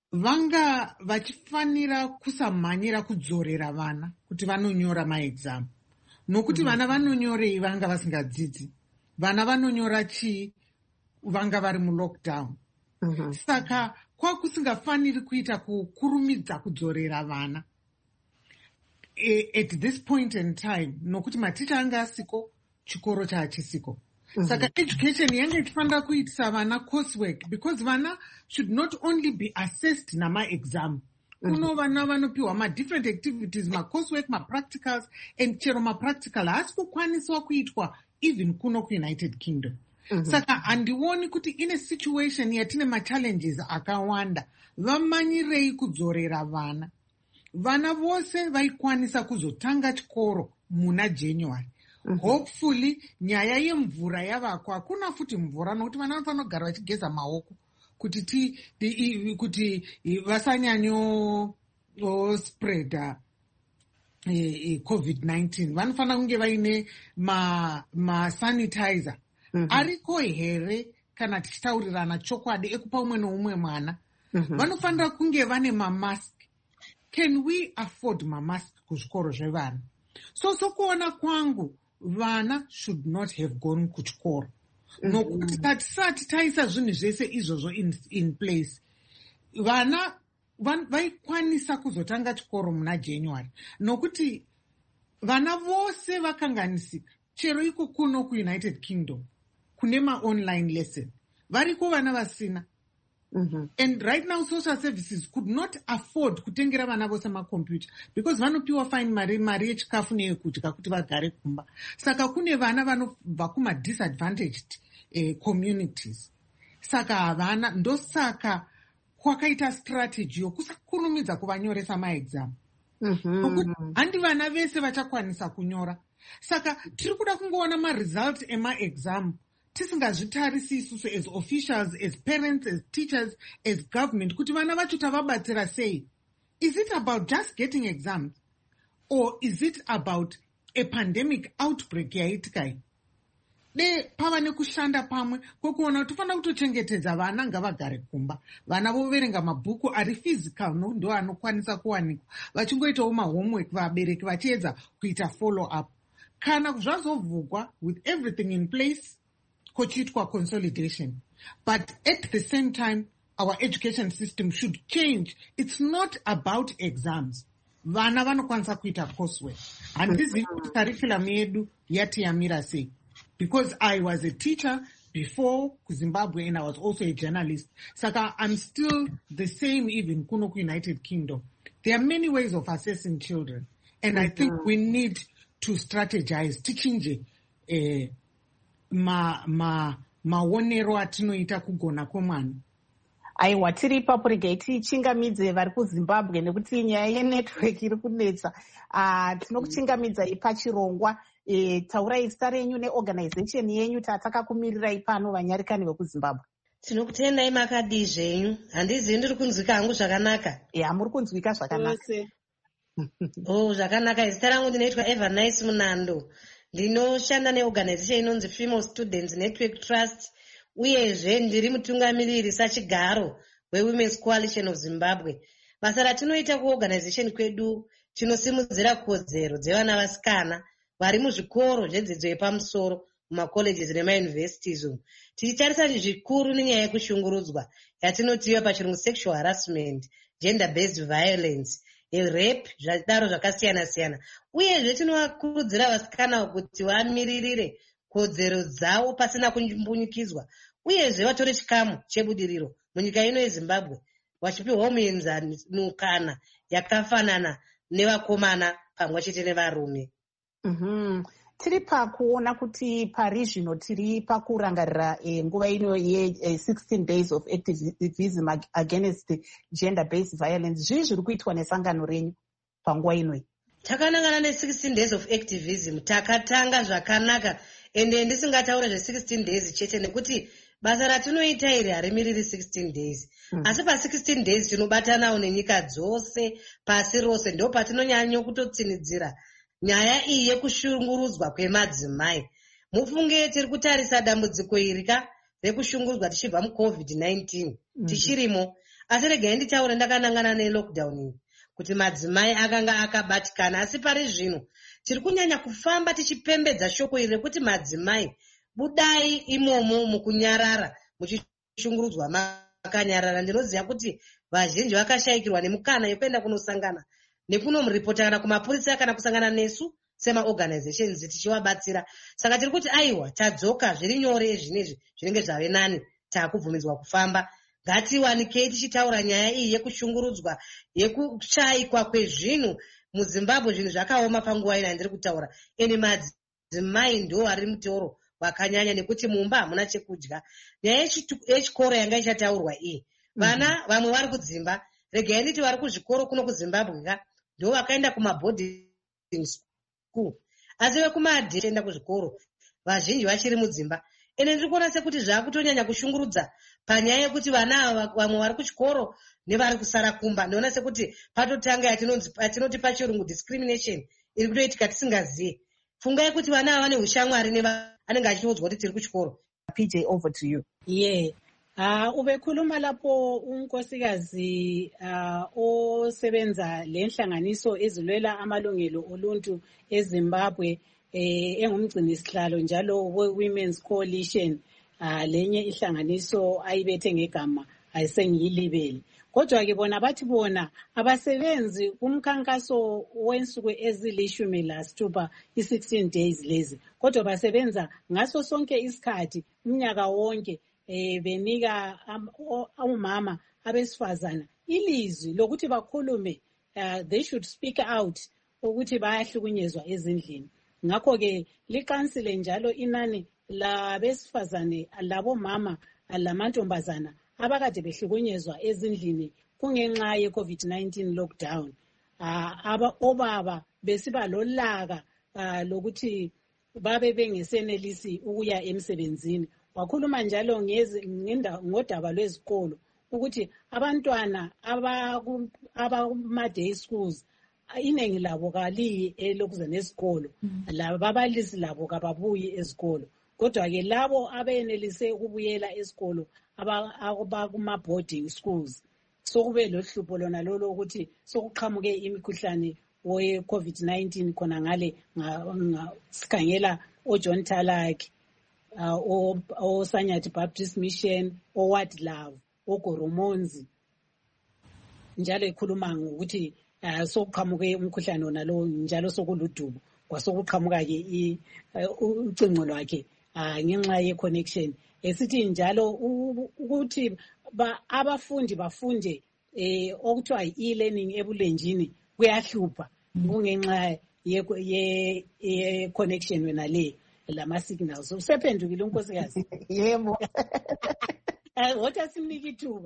Vanga vachifanira kusamhanyira kudzorera vana kuti vanonyora maexam. Nokuti mm-hmm. vana vanonyorei vanga vasingadzidzi. Vana vanonyora chi vanga vari mulockdown. Mm-hmm. Saka kwakusingafaniri kuita kukurumidza kudzorera vana. At this point in time, nokuti maticha anga asiko, chikoro chaachisiko. Mm-hmm. Saka education yange ichifanira kuitisa vana coursework because vana should not only be assessed nama exam. Mm-hmm. Kuno vana vanopiwa ma different activities, ma coursework, ma practicals, and chero ma practical haasi kukwaniswa kuitwa even kuno kuUnited Kingdom. Mm-hmm. Saka handioni kuti ine situation yatine ma challenges akawanda. Vamanyirei kudzorera vana. Vana vose vaikwanisa kuzotanga chikoro muna January. Mm-hmm. Hopefully nyaya yemvura yavako hakuna futi mvura nokuti vana vanofanira kugara vachigeza maoko kuti ti, ti kuti vasanyanyo spread e, COVID nineteen. Vanofanira kunge vaine ma ma sanitizer. Mm-hmm. Ariko here kana tichitaurirana chokwadi ekupa umwe noumwe mwana. Mm-hmm. Vanofanira kunge vane ma mask. Can we afford ma mask kuzvikoro zvevana? So sokuona kwangu vana should not have gone kuchikoro. Mm-hmm. Nokuti tatisati taisa zvinhu zvese izvozvo in, in place. Vana vaikwanisa kuzotanga chikoro muna January. Nokuti vana vose vakanganisika. Chero iko kuno kuUnited Kingdom kune ma online lesson. Variko vana vasina. Mm-hmm. And right now social services could not afford kutengera vana vose makombiyuta because vanopiwa fine mari mari yechikafu neyekudya kuti vagare kumba. Saka kune vana vanobva kuma disadvantaged eh, communities. Saka havana ndosaka kwakaita strategy yokusakurumidza kuvanyoresa maexam. Mm-hmm. Handi vana vese vachakwanisa kunyora. Saka tiri kuda kungoona maresults emaexam tisingazvitarisi isusu as officials, as parents, as teachers, as government kuti vana vacho tavabatsira sei. Is it about just getting exams or is it about a pandemic outbreak yaitika? De pava nekushanda pamwe kwekuona kuti tofanira kutochengetedza vana ngavagare kumba. Vana voverenga mabhuku ari physical ndo anokwanisa kuwanikwa. Vachingoitawo mahomework vabereki vachiedza kuita follow up. Kana zvazovhugwa with everything in place kochiitwa consolidation. But at the same time, our education system should change. It's not about exams. Vana vanokwanisa kuita coursework. Handizivi kuti curriculum yedu yati yamira sei. Because I was a teacher before Zimbabwe and I was also a journalist. Saka I'm still the same even kuno United Kingdom. There are many ways of assessing children. And mm-hmm. I think we need to strategize. Tichinje eh, ma ma maonero atinoita kugona kwemwana. Aiwa, tiri ipapo regai tichingamidze vari kuZimbabwe nekuti nyaya yenetwork iri kunetsa. Uh, tinokuchingamidzai pachirongwa. E, taurai zita renyu neorganization yenyu tatakakumirirai pano vanyarikani vekuZimbabwe. Tinokutendai makadi zvenyu. Handizivi ndiri kunzwika hangu zvakanaka. Ya, muri kunzwika zvakanaka. Oh, zvakanaka. Zita rangu ndinoitwa Evernice Munando. Ndinoshanda neorganization inonzi Female Students Network Trust. Uyezve ndiri mutungamiriri sachigaro weWomen's Coalition of Zimbabwe. Basa ratinoita kuorganization kwedu tinosimudzira kodzero dzevana vasikana vari muzvikoro zvedzidzo yepamusoro mumacolleges nemauniversities umu. Tichitarisa zvikuru nenyaya yekushungurudzwa yatinotiwa pachirungu sexual harassment, gender based violence, rape, zvadaro zvakasiyana siyana. Uyezve tinovakurudzira vasikana kuti vamiririre kodzero dzavo pasina kumbunyikidzwa. Uyezve vatore chikamu chebudiriro munyika ino yeZimbabwe vachipiwa muenzanukana yakafanana nevakomana pamwe chete nevarume. Mm-hmm. Tiri pakuona kuti parizvino tiri pakurangarira eh, nguva ino ye eh, sixteen days of activism against gender based violence. Zvii zviri kuitwa nesangano renyu panguva inoi? Takanangana ne sixteen days of activism takatanga zvakanaka ende ndisingataura zve sixteen days chete nekuti basa ratinoita iri harimiriri sixteen days. Mm. Asi pa sixteen days tinobatanawo nenyika dzose pasi rose ndo patinonyanya kutotsinidzira nyaya iyi yekushungurudzwa kwemadzimai. Mufunge tiri kutarisa dambudziko iri ka rekushungurudzwa tichibva mucovid nineteen. Mm. Tichirimo. Asi regai nditaure ndakanangana nelockdown iyi kuti madzimai akanga akabatikana. Asi pari zvino tiri kunyanya kufamba tichipembedza shoko iri rekuti madzimai budai imomo mukunyarara muchishungurudzwa makanyarara. Ndinoziva kuti vazhinji vakashayikirwa nemukana yekuenda kunosangana nekunomuripota kana kumapurisa kana kusangana nesu semaorganizations tichivabatsira. Saka tiri kuti aiwa tadzoka zviri nyore zvinezvi zvinenge zvave nani taakubvumidzwa kufamba. Ngatiwanikei tichitaura nyaya iyi yekushungurudzwa yekushayikwa kwezvinhu muZimbabwe. Zvinhu zvakaoma panguva ino ndiri kutaura. Eni madzimai ndo ari mutoro wakanyanya nekuti mumba hamuna chekudya. Nyaya yechikoro yanga ichataurwa iyi. Vana vamwe vari kudzimba. Regai nditi vari kuzvikoro kuno kuZimbabwe ka ndo vakaenda kumaboarding school. Asi vekumadhe enda kuzvikoro vazhinji vachiri mudzimba. Ene ndiri kuona sekuti zvakutonyanya kushungurudza panyaya yekuti vana vamwe vari kuchikoro nevari kusara kumba. Ndinoona sekuti patotanga yatinonzi yatinoti pachirungu discrimination iri kutoitika tisingazivi. Fungai kuti vana ava vane ushamwari nevanenge achiudzwa kuti tiri kuchikoro. P J, over to you. Yeah. Uh, ubekhuluma lapho unkosikazi uh, osebenza lenhlanganiso ezilwela amalungelo oluntu eZimbabwe eh, engumgcini sihlalo njalo we-Women's Coalition. Uh, lenye ihlanganiso ayibethe ngegama ayisengiyilibele. Kodwa ke bona bathi bona abasebenzi kumkhankaso wensuku ezilishumi lasithupha i-sixteen days lezi. Kodwa basebenza ngaso sonke isikhathi umnyaka wonke eh benika umama abesifazana ilizwi lokuthi bakhulume, uh, they should speak out ukuthi bayahlukunyezwa ezindlini. Ngakho ke likansile njalo inani labesifazane labomama lamantombazana abakade behlukunyezwa ezindlini kungenxa ye COVID nineteen lockdown. Uh, aba obaba besiba lolaka uh, lokuthi babe bengesenelisi ukuya emsebenzini. Wakhuluma njalo ngodaba lwezikolo ukuthi abantwana abakuma-day schools iningi labo kaliyi elokuza nesikolo, lababalisi labo kababuyi ezikolo. Kodwa-ke labo abenelise ukubuyela esikolo abakuma-boarding schools sokube lohlupho lona lolo ukuthi sokuqhamuke imikhuhlane we-COVID nineteen khona ngale sikhangela oJohn Talaki, uh, oSanyathi Baptist Mission, oWard Love, oGoromonzi, njalo ekhuluma ngokuthi uh, sokuqhamuke umkhuhlane wona lo njalo sokuludubo kwasokuqhamuka-ke ucingo lwakhe uh, ngenxa ye-connection. Esithi njalo ukuthi abafundi bafunde eh okuthiwa i-e-learning ebulenjini kuyahlupha kungenxa ye-connection wena le lama-signals. Usephendukile unkosikazi? Yebo. What has ithuba?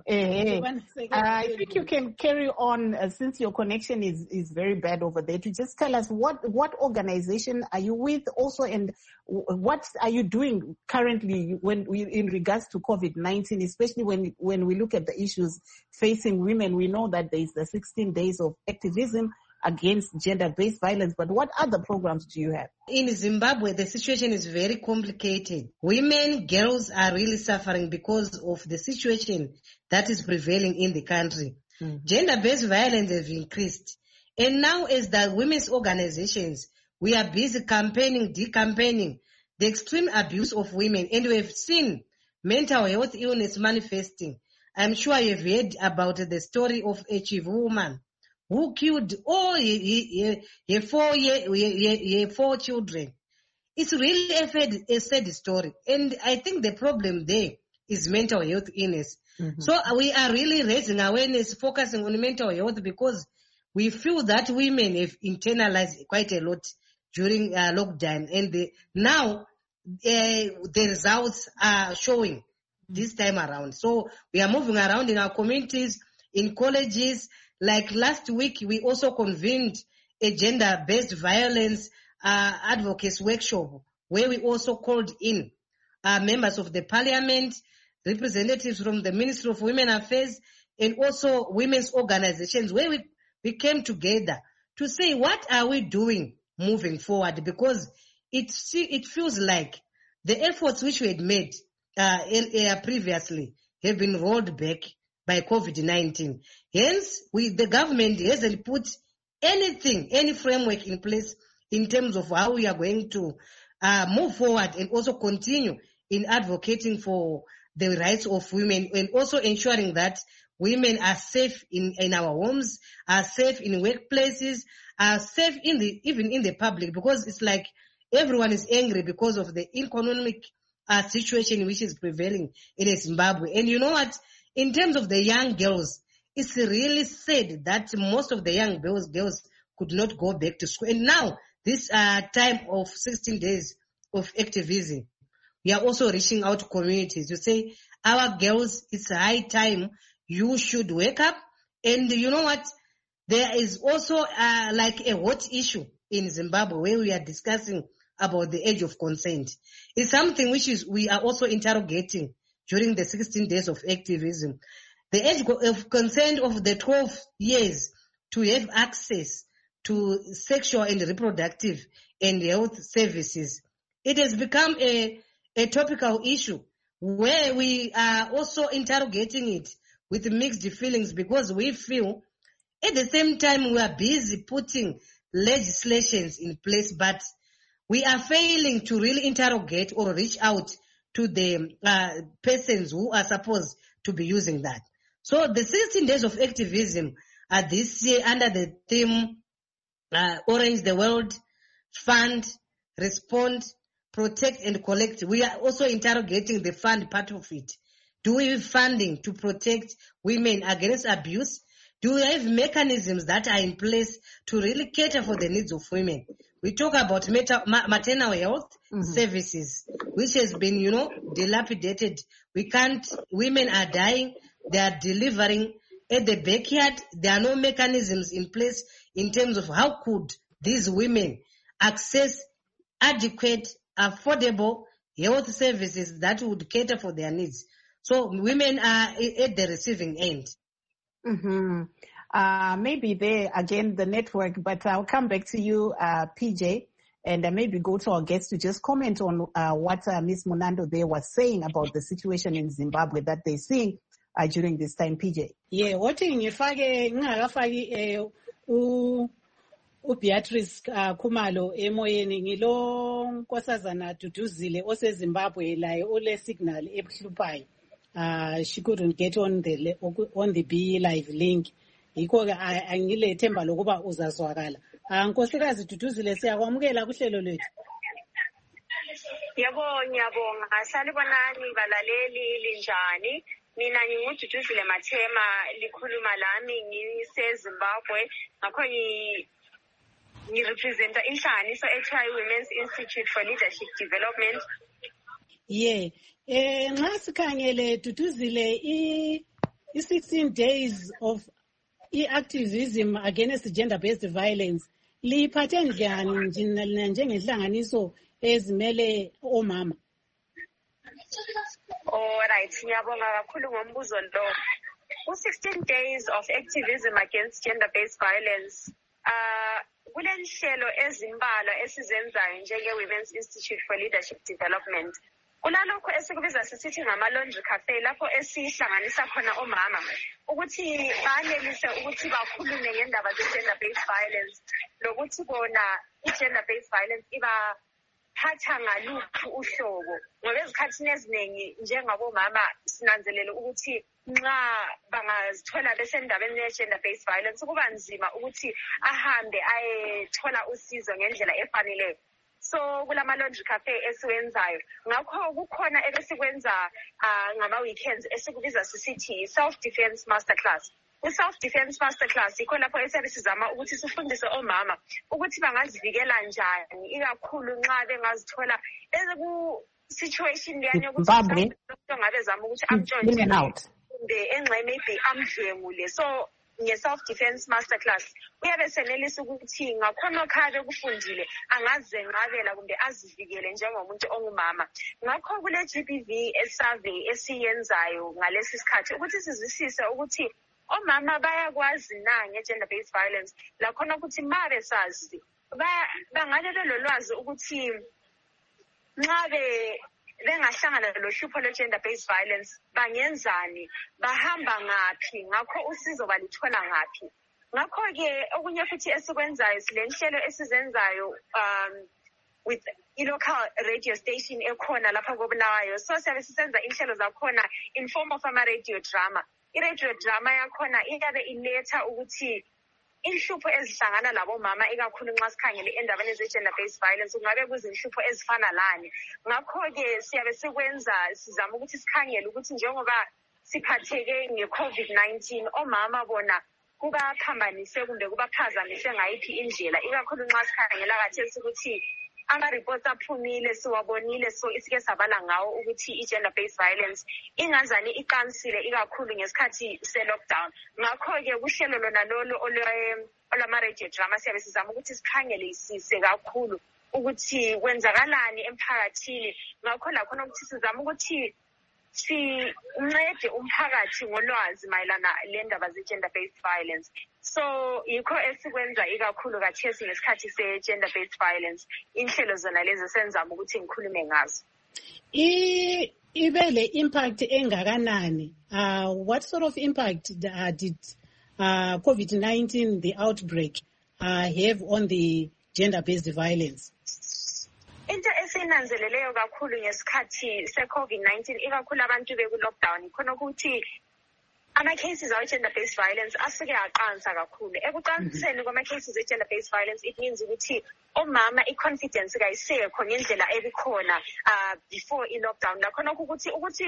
I think you can carry on uh, since your connection is, is very bad over there, to just tell us what, what organization are you with also, and what are you doing currently when we, in regards to COVID nineteen, especially when, when we look at the issues facing women. We know that there is the sixteen days of activism against gender-based violence, but what other programs do you have? In Zimbabwe, the situation is very complicated. Women, girls are really suffering because of the situation that is prevailing in the country. Mm. Gender-based violence has increased. And now as the women's organizations, we are busy campaigning, decampaigning the extreme abuse of women. And we have seen mental health illness manifesting. I'm sure you've heard about the story of a Chief woman who killed all her four, her four children. It's really a, a sad story. And I think the problem there is mental health illness. Mm-hmm. So we are really raising awareness, focusing on mental health, because we feel that women have internalized quite a lot during uh, lockdown. And the, now uh, the results are showing this time around. So we are moving around in our communities, in colleges. Like last week, we also convened a gender-based violence uh, advocacy workshop, where we also called in uh, members of the parliament, representatives from the Ministry of Women Affairs, and also women's organizations, where we, we came together to say, what are we doing moving forward? Because it, it feels like the efforts which we had made uh, previously have been rolled back by COVID nineteen. Hence, we, the government hasn't put anything, any framework in place in terms of how we are going to uh, move forward and also continue in advocating for the rights of women, and also ensuring that women are safe in, in our homes, are safe in workplaces, are safe in the, even in the public, because it's like everyone is angry because of the economic uh, situation which is prevailing in Zimbabwe. And you know what? In terms of the young girls, it's really sad that most of the young girls, girls could not go back to school. And now, this uh, time of sixteen days of activism, we are also reaching out to communities to say, our girls, it's high time you should wake up. And you know what? There is also uh, like a hot issue in Zimbabwe where we are discussing about the age of consent. It's something which is we are also interrogating during the sixteen days of activism. The age of consent of the twelve years to have access to sexual and reproductive and health services. It has become a, a topical issue where we are also interrogating it with mixed feelings, because we feel at the same time we are busy putting legislations in place, but we are failing to really interrogate or reach out to the uh, persons who are supposed to be using that. So the sixteen days of activism are this year under the theme uh, Orange the World, Fund, Respond, Protect and Collect. We are also interrogating the fund part of it, Do we have funding to protect women against abuse? Do we have mechanisms that are in place to really cater for the needs of women? We talk about meta- ma- maternal health mm-hmm. services, which has been, you know, dilapidated. We can't, women are dying, they are delivering at the backyard. There are no mechanisms in place in terms of how could these women access adequate, affordable health services that would cater for their needs. So women are at the receiving end. Mm-hmm. Uh, maybe there again the network, but I'll come back to you, uh, P J, and uh, maybe go to our guests to just comment on uh, what uh, Miz Munando there was saying about the situation in Zimbabwe that they're seeing uh, during this time, P J. Yeah, what in ngifake ngingakafaki u uBeatrice uh, Khumalo emoyeni ngilo nkosazana Duduzile oseZimbabwe laye ole signal ebuhluphayo. Uh, she couldn't get on the on the B live link. Yikho ke angile themba lokuba uzazwakala. Nkosikazi Duduzile siyakwamukela kuhlelo lethu. Yebo ngiyabonga salibonani balaleli linjani. Mina ngingududuzile Mathema likhuluma lami ngiseZimbabwe ngakho ngi ngirepresenta inhlanganiso ethiwa Women's Institute for Leadership Development. Yeah. Eh nxa sikhangele Duduzile i sixteen days of i-activism against gender-based violence liphathe njani njengenhlanganiso ezimele omama? Alright, ngiyabonga kakhulu ngombuzo lo. U-sixteen days of activism against gender-based violence uh kulenhlelo ezimbalwa esizenzayo njenge-Women's Institute for Leadership Development. Kulalokho esikubiza sisithi ngama-laundry cafe lapho esihlanganisa khona omama ukuthi banelise ukuthi bakhulume ngendaba ze-gender-based violence lokuthi bona i-gender-based violence iba phatha ngaluphi uhlobo ngoba ezikhathini eziningi njengabomama sinanzelele ukuthi nxa bangazithola besendaweni ye-gender-based violence kuba nzima ukuthi ahambe ayethola usizo ngendlela efaneleyo. So kulama laundry cafe esiwenzayo ngakho kukhona ebesikwenza uh, ngama weekends esikubiza sisithi self defense masterclass. U self defense masterclass ikho lapho esiyabisizama ukuthi sifundise omama ukuthi bangazivikela njani ikakhulu nxa bengazithola eku situation yani ukuthi ngabe zama ukuthi amjoin kumbe enxe maybe amdlwengule. So nge-self defense masterclass uyabe senelisa ukuthi ngakhona okhabe kufundile angazenqabela kumbe azivikele njengomuntu ongumama. Ngakho kule G B V survey esiyenzayo ngalesi sikhathi ukuthi sizwisise ukuthi omama bayakwazi na nge-gender based violence lakhona ukuthi mabe sazi bangabe belolwazi ukuthi nxa be bengahlangana lohlupho lwe-gender based violence bangenzani bahamba ngaphi ngakho usizo balithola ngaphi. Ngakho-ke okunye futhi esikwenzayo silenhlelo esizenzayo um with i-local radio station ekhona lapha koBulawayo. So siyabe sisenza inhlelo zakhona in form of ama-radio drama. I-radio drama yakhona iyabe iletha ukuthi inhlupho ezihlangana labomama ikakhulu nxa sikhangele endabeni ze-gender based violence kungabe kuzinhlupho ezifana lani. Ngakho-ke siyabe sikwenza sizama ukuthi sikhangele ukuthi njengoba siphatheke nge-COVID nineteen omama bona kubaphambanise kumbe kubaphazamise ngayiphi indlela ikakhulu nxa sikhangela kathesi ukuthi ama-reports aphumile siwabonile so isike sabala ngawo ukuthi i-gender based violence ingazani iqansile ikakhulu ngesikhathi se-lockdown. Ngakho-ke kuhlelo lona lolo olwama-radio drama siyabe sizama ukuthi sikhangelisise kakhulu ukuthi kwenzakalani emphakathini. Ngakho lakhona ukuthi sizama ukuthi sincede umphakathi ngolwazi mayelana lendaba ze-gender based violence. So yikho esikwenza ikakhulu kathesi ngesikhathi se-gender based violence inhlelo zona lezi senzama ukuthi ngikhulume ngazo. I ibe le impact engakanani? Uh, what sort of impact uh, did uh, COVID nineteen, the outbreak, uh, have on the gender based violence? Into esinanzeleleyo kakhulu ngesikhathi se-COVID nineteen ikakhulu abantu beku-lockdown khona ukuthi ama-cases awe-gender based violence asuke aqansa kakhulu. Ekuqanseni kwama-cases e-gender based violence it means ukuthi omama i-confidence kayisekho ngendlela ebikhona uh, before i-lockdown. Lakhona ukuthi ukuthi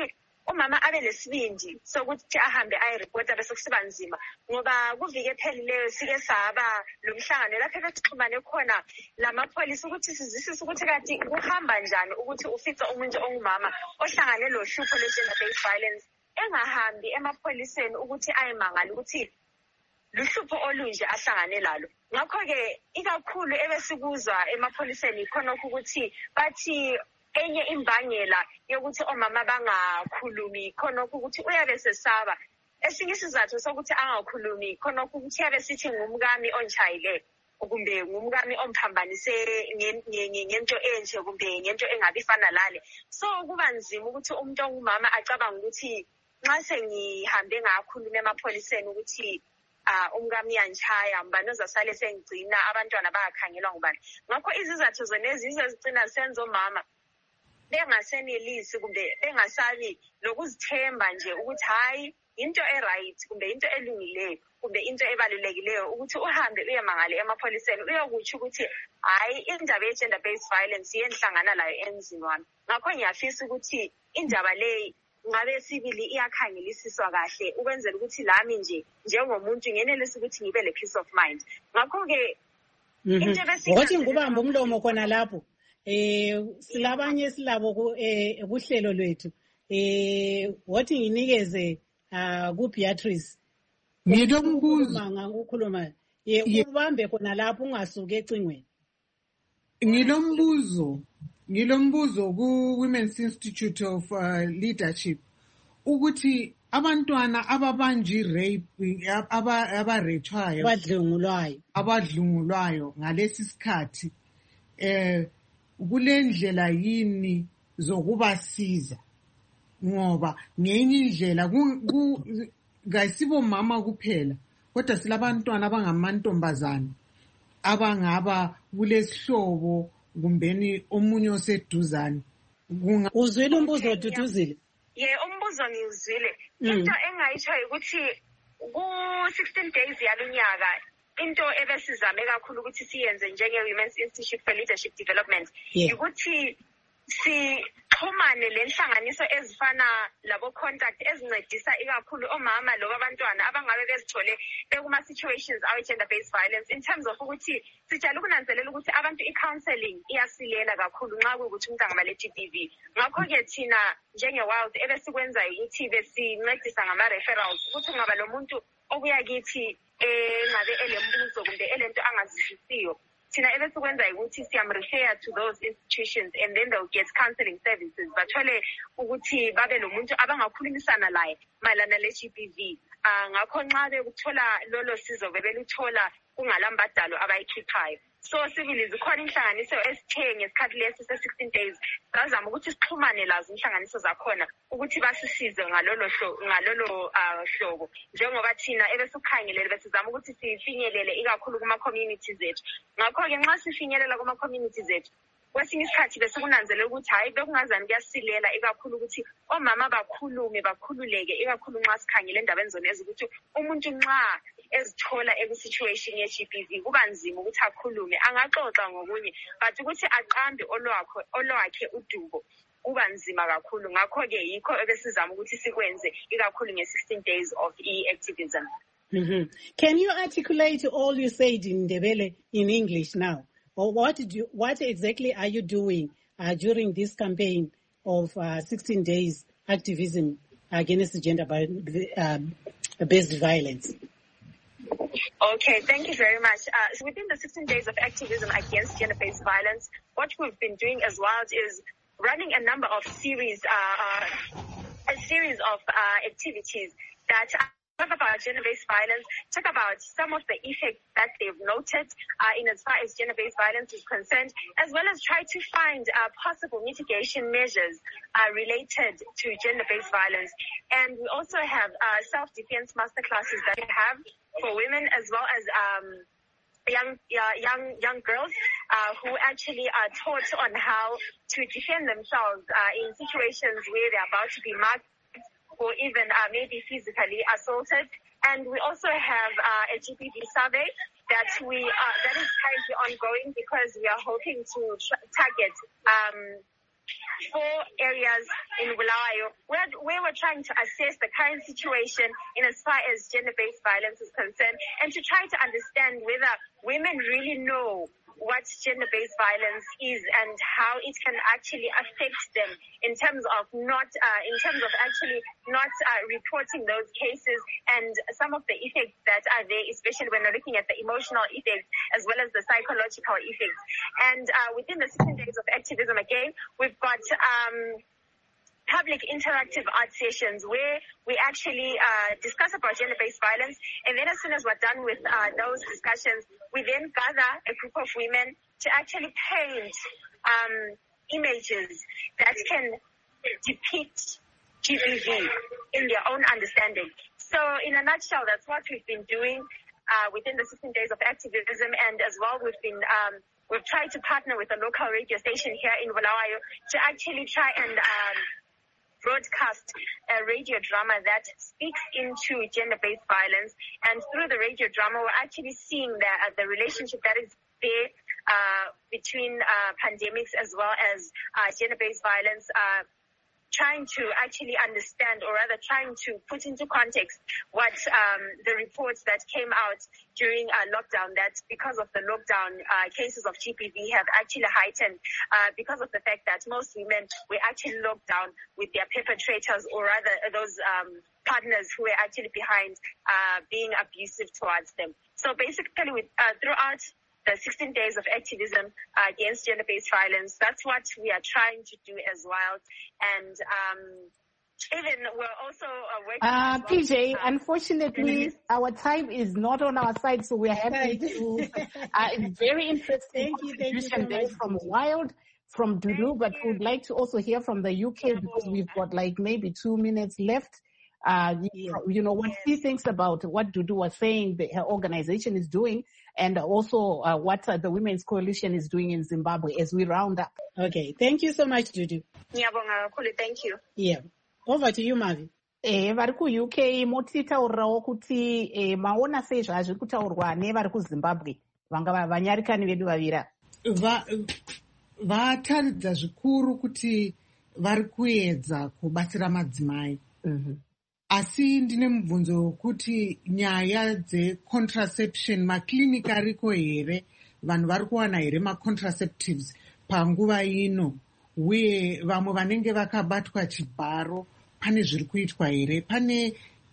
umama abe lesibindi sokuthi ahambe ayireport bese kusiba nzima ngoba kuvike ephelileyo sike saba lomhlangano lapho besixhumane khona lamapholisa ukuthi sizisise ukuthi kanti kuhamba njani ukuthi ufica umuntu ongumama ohlangane lo hlupho le-gender based violence engahambi emapholiseni ukuthi ayimangala ukuthi luhlupho olunje ahlangane lalo. Ngakho-ke ikakhulu ebesikuzwa emapholiseni khona ukuthi bathi enye imbangela yokuthi omama bangakhulumi khona ukuthi uyabe sesaba. Esinye isizathu sokuthi angakhulumi khona ukuthi yabe sithi ngumkami onjayile kumbe ngumkami omphambanise ngento enje kumbe ngento engabifana lale. So kuba nzima ukuthi umuntu ongumama acabanga ukuthi nxa sengihambe ngakhuluma emapholiseni ukuthi ah umkami yanchaya mbani ozasale sengigcina abantwana bayakhangelwa ngubani. Ngakho izizathu zonezi izezigcina senzo omama bengasenelisi kumbe bengasabi lokuzithemba nje ukuthi hayi into eright kumbe into elungileyo kumbe into ebalulekileyo ukuthi uhambe uyemangale emapholiseni uyokutsho ukuthi hayi indaba ye-gender based violence yenhlangana layo emzini wami. Ngakho ngiyafisa ukuthi indaba le ngabe sibili iyakhangelisiswa kahle ukwenzela ukuthi lami nje njengomuntu ngenelisa ukuthi ngibe le peace of mind. Ngakho-ke into ebesiyenzile wathi ngubamba umlomo khona lapho eh silabanye silabo eh kuhlelo lwethu eh wathi nginikeze ah ku Beatrice ngilombuzo ngakukhuluma ye ubambe khona lapho ungasuke ecingweni. Ngilombuzo ngilombuzo ku Women's Institute of uh, Leadership ukuthi abantwana ababanje rape aba abarethwayo abadlungulwayo abadlungulwayo ngalesi sikhathi eh kulendlela yini zokubasiza ngoba ngenye indlela ngayisibo mama kuphela kodwa silabantwana abangamantombazana abangaba kulesihlobo kumbeni omunye oseduzane. Uzwile umbuzo oduduzile? Ye umbuzo ngiwuzwile. Into engayitsho ukuthi ku sixteen days yalunyaka into ebesizame kakhulu ukuthi siyenze njenge Women's Institute for Leadership Development ukuthi sixhumane lenhlanganiso ezifana labo contact ezincedisa ikakhulu omama lo abantwana abangabe bezithole ekuma situations awe gender based violence in terms of ukuthi sijala ukunanzelela ukuthi abantu i-counseling iyasilela kakhulu nxa kuukuthi umuntu angaba G B V. Ngakho-ke thina njenge-Wild ebesikwenza ukuthi besincedisa ngama-referrals ukuthi kungaba lo muntu obuya kithi engabe elembuzo kumbe elento angazwisisiyo thina ebesikwenza ukuthi siyamrefer to those institutions and then they'll get counseling services bathole ukuthi babe nomuntu abangakhulumisana laye mayelana le-G B V. Uh, ngakho nxa bekuthola lolo sizo bebeluthola kungalambadalo abayikhiphayo. So sibili zikhona inhlanganiso esithe ngesikhathi lesi se-sixteen days bazama ukuthi sixhumane lazo inhlanganiso zakhona ukuthi basisize ngalolo ngalolo hlobo njengoba thina ebesikhangelele besizama ukuthi sifinyelele ikakhulu kuma-communities ethu. Ngakho-ke nxa sifinyelela kuma-communities ethu kwesinye isikhathi besikunanzelela ukuthi hayi bekungazani kuyasilela ikakhulu ukuthi omama bakhulume bakhululeke ikakhulu nxa sikhangele endabeni zonezi ukuthi umuntu nxa ezithola eku-situation ye-G B V kuba nzima ukuthi akhulume angaxoxa ngokunye but ukuthi aqambe olwakhe olwakhe udubo kuba nzima kakhulu. Ngakho-ke yikho ebesizama ukuthi sikwenze ikakhulu nge-sixteen days of e-activism. Mm-hmm. Can you articulate all you said in Ndebele in English now? Or what did you, what exactly are you doing uh, during this campaign of uh, sixteen days activism against gender uh, based violence? Okay, thank you very much. Uh, so within the sixteen days of activism against gender-based violence, what we've been doing as well is running a number of series, uh, uh, a series of uh, activities that talk about gender-based violence, talk about some of the effects that they've noted uh, in as far as gender-based violence is concerned, as well as try to find uh, possible mitigation measures uh, related to gender-based violence. And we also have uh, self-defense masterclasses that we have for women as well as um, young uh, young young girls uh, who actually are taught on how to defend themselves uh, in situations where they're about to be marked or even uh, maybe physically assaulted. And we also have uh, a G B V survey that we uh, that is currently ongoing because we are hoping to tra- target um, four areas in Bulawayo where, where we're trying to assess the current situation in as far as gender-based violence is concerned, and to try to understand whether women really know what gender-based violence is and how it can actually affect them in terms of not, uh, in terms of actually not uh, reporting those cases, and some of the effects that are there, especially when we're looking at the emotional effects as well as the psychological effects. And uh, within the sixteen days of activism, again, we've got um, public interactive art sessions where we actually uh, discuss about gender-based violence, and then as soon as we're done with uh, those discussions, we then gather a group of women to actually paint um, images that can depict G B V in their own understanding. So in a nutshell, that's what we've been doing uh, within the sixteen days of activism, and as well we've been um, we've tried to partner with a local radio station here in Bulawayo to actually try and um, broadcast a radio drama that speaks into gender-based violence. And through the radio drama, we're actually seeing the, uh, the relationship that is there uh, between uh, pandemics as well as uh, gender-based violence, uh, trying to actually understand, or rather trying to put into context what um, the reports that came out during uh, lockdown, that because of the lockdown, uh, cases of G B V have actually heightened uh, because of the fact that most women were actually locked down with their perpetrators, or rather those um, partners who were actually behind uh, being abusive towards them. So basically, with, uh, throughout the sixteen days of activism uh, against gender-based violence, that's what we are trying to do as well. And um, even we're also uh, working... Uh, well. P J, uh, unfortunately, mm-hmm. our time is not on our side, so we're happy to... Uh, it's very interesting thank you, thank you so there much. From Wild, from Dudu, but we'd like to also hear from the U K because we've got like maybe two minutes left. Uh, yeah. You know, what she thinks about what Dudu was saying that her organization is doing, and also uh, what uh, the Women's Coalition is doing in Zimbabwe as we round up. Okay, thank you so much, Dudu. Thank you. Yeah. Over to you, Mavi. Eh, vari ku-U K motitaurirawo kuti eh, maona sei zvazviri kutaurwa nevari kuZimbabwe vanga vanyarikani vedu vavira. Vataridza zvikuru kuti vari kuedza kubatsira madzimai. Mm-hmm. Asi ndine mubvunzo wekuti nyaya dzecontraception makliniki ariko here, vanhu vari kuwana here macontraceptives panguva ino, uye vamwe vanenge vakabatwa chibharo pane zviri kuitwa here? Pane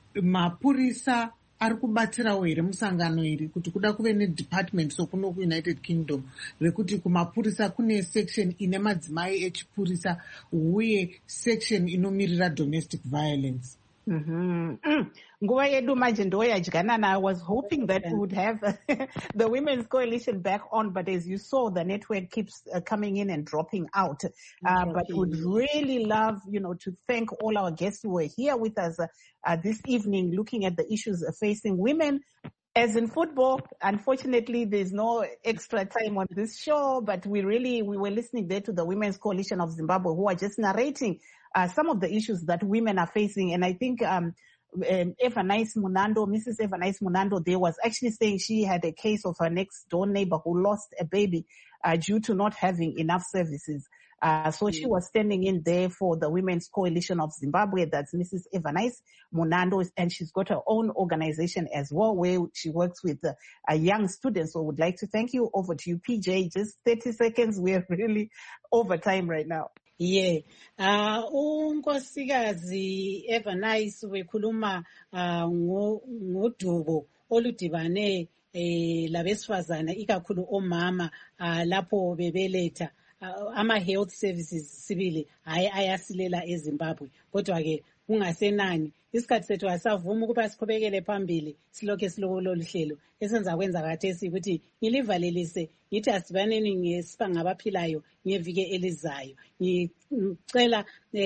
mapurisa ari kubatsirawo here musangano iri kuti kuda kuve nedepartment sokuno kuUnited Kingdom rekuti kumapurisa kune section ine madzimai echipurisa uye section inomirira domestic violence? Mm-hmm. Mm. Nguva yedu manje ndo yadyanana. I was hoping that we would have the Women's Coalition back on, but as you saw, the network keeps uh, coming in and dropping out. Uh, but would really love, you know, to thank all our guests who were here with us uh, uh, this evening, looking at the issues facing women. As in football, unfortunately, there's no extra time on this show, but we really, we were listening there to the Women's Coalition of Zimbabwe, who are just narrating uh, some of the issues that women are facing. And I think um, um, Evanice Munando, Missus Evanice Munando, there was actually saying she had a case of her next door neighbor who lost a baby uh, due to not having enough services. Uh, so she was standing in there for the Women's Coalition of Zimbabwe. That's Missus Evanice Munando, and she's got her own organization as well where she works with uh, uh, young students. So would like to thank you. Over to you, P J. Just thirty seconds. We're really over time right now. Yeah. Uh, unkosikazi Evanice wekhuluma uh, ngodubo oludibane eh, labesifazana ikakhulu omama uh, lapho bebeletha. Uh, ama-health services sibili hayi ayasilela eZimbabwe, kodwa ke kungasenani isikhathi sethu asavuma ukuba siqhubekele phambili silokho silolu hlelo esenza kwenza khathesi ukuthi ngilivalelise ngithi asibaneni ngesibanga abaphilayo ngevike elizayo. Ngicela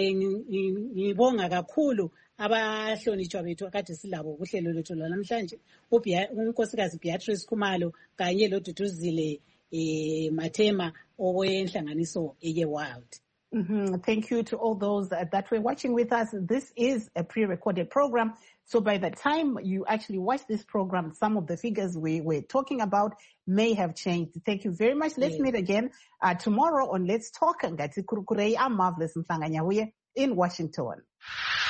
ngibonga kakhulu abahlonitshwa bethu kade silabo kuhlelo lethu namhlanje, unkosikazi Beatrice Khumalo kanye lo Duduzile eh Mathema owenhlanganiso eye Wild. Mm-hmm. Thank you to all those that, that were watching with us. This is a pre-recorded program. So by the time you actually watch this program, some of the figures we were talking about may have changed. Thank you very much. Let's yes. meet again uh, tomorrow on Let's Talk in Washington.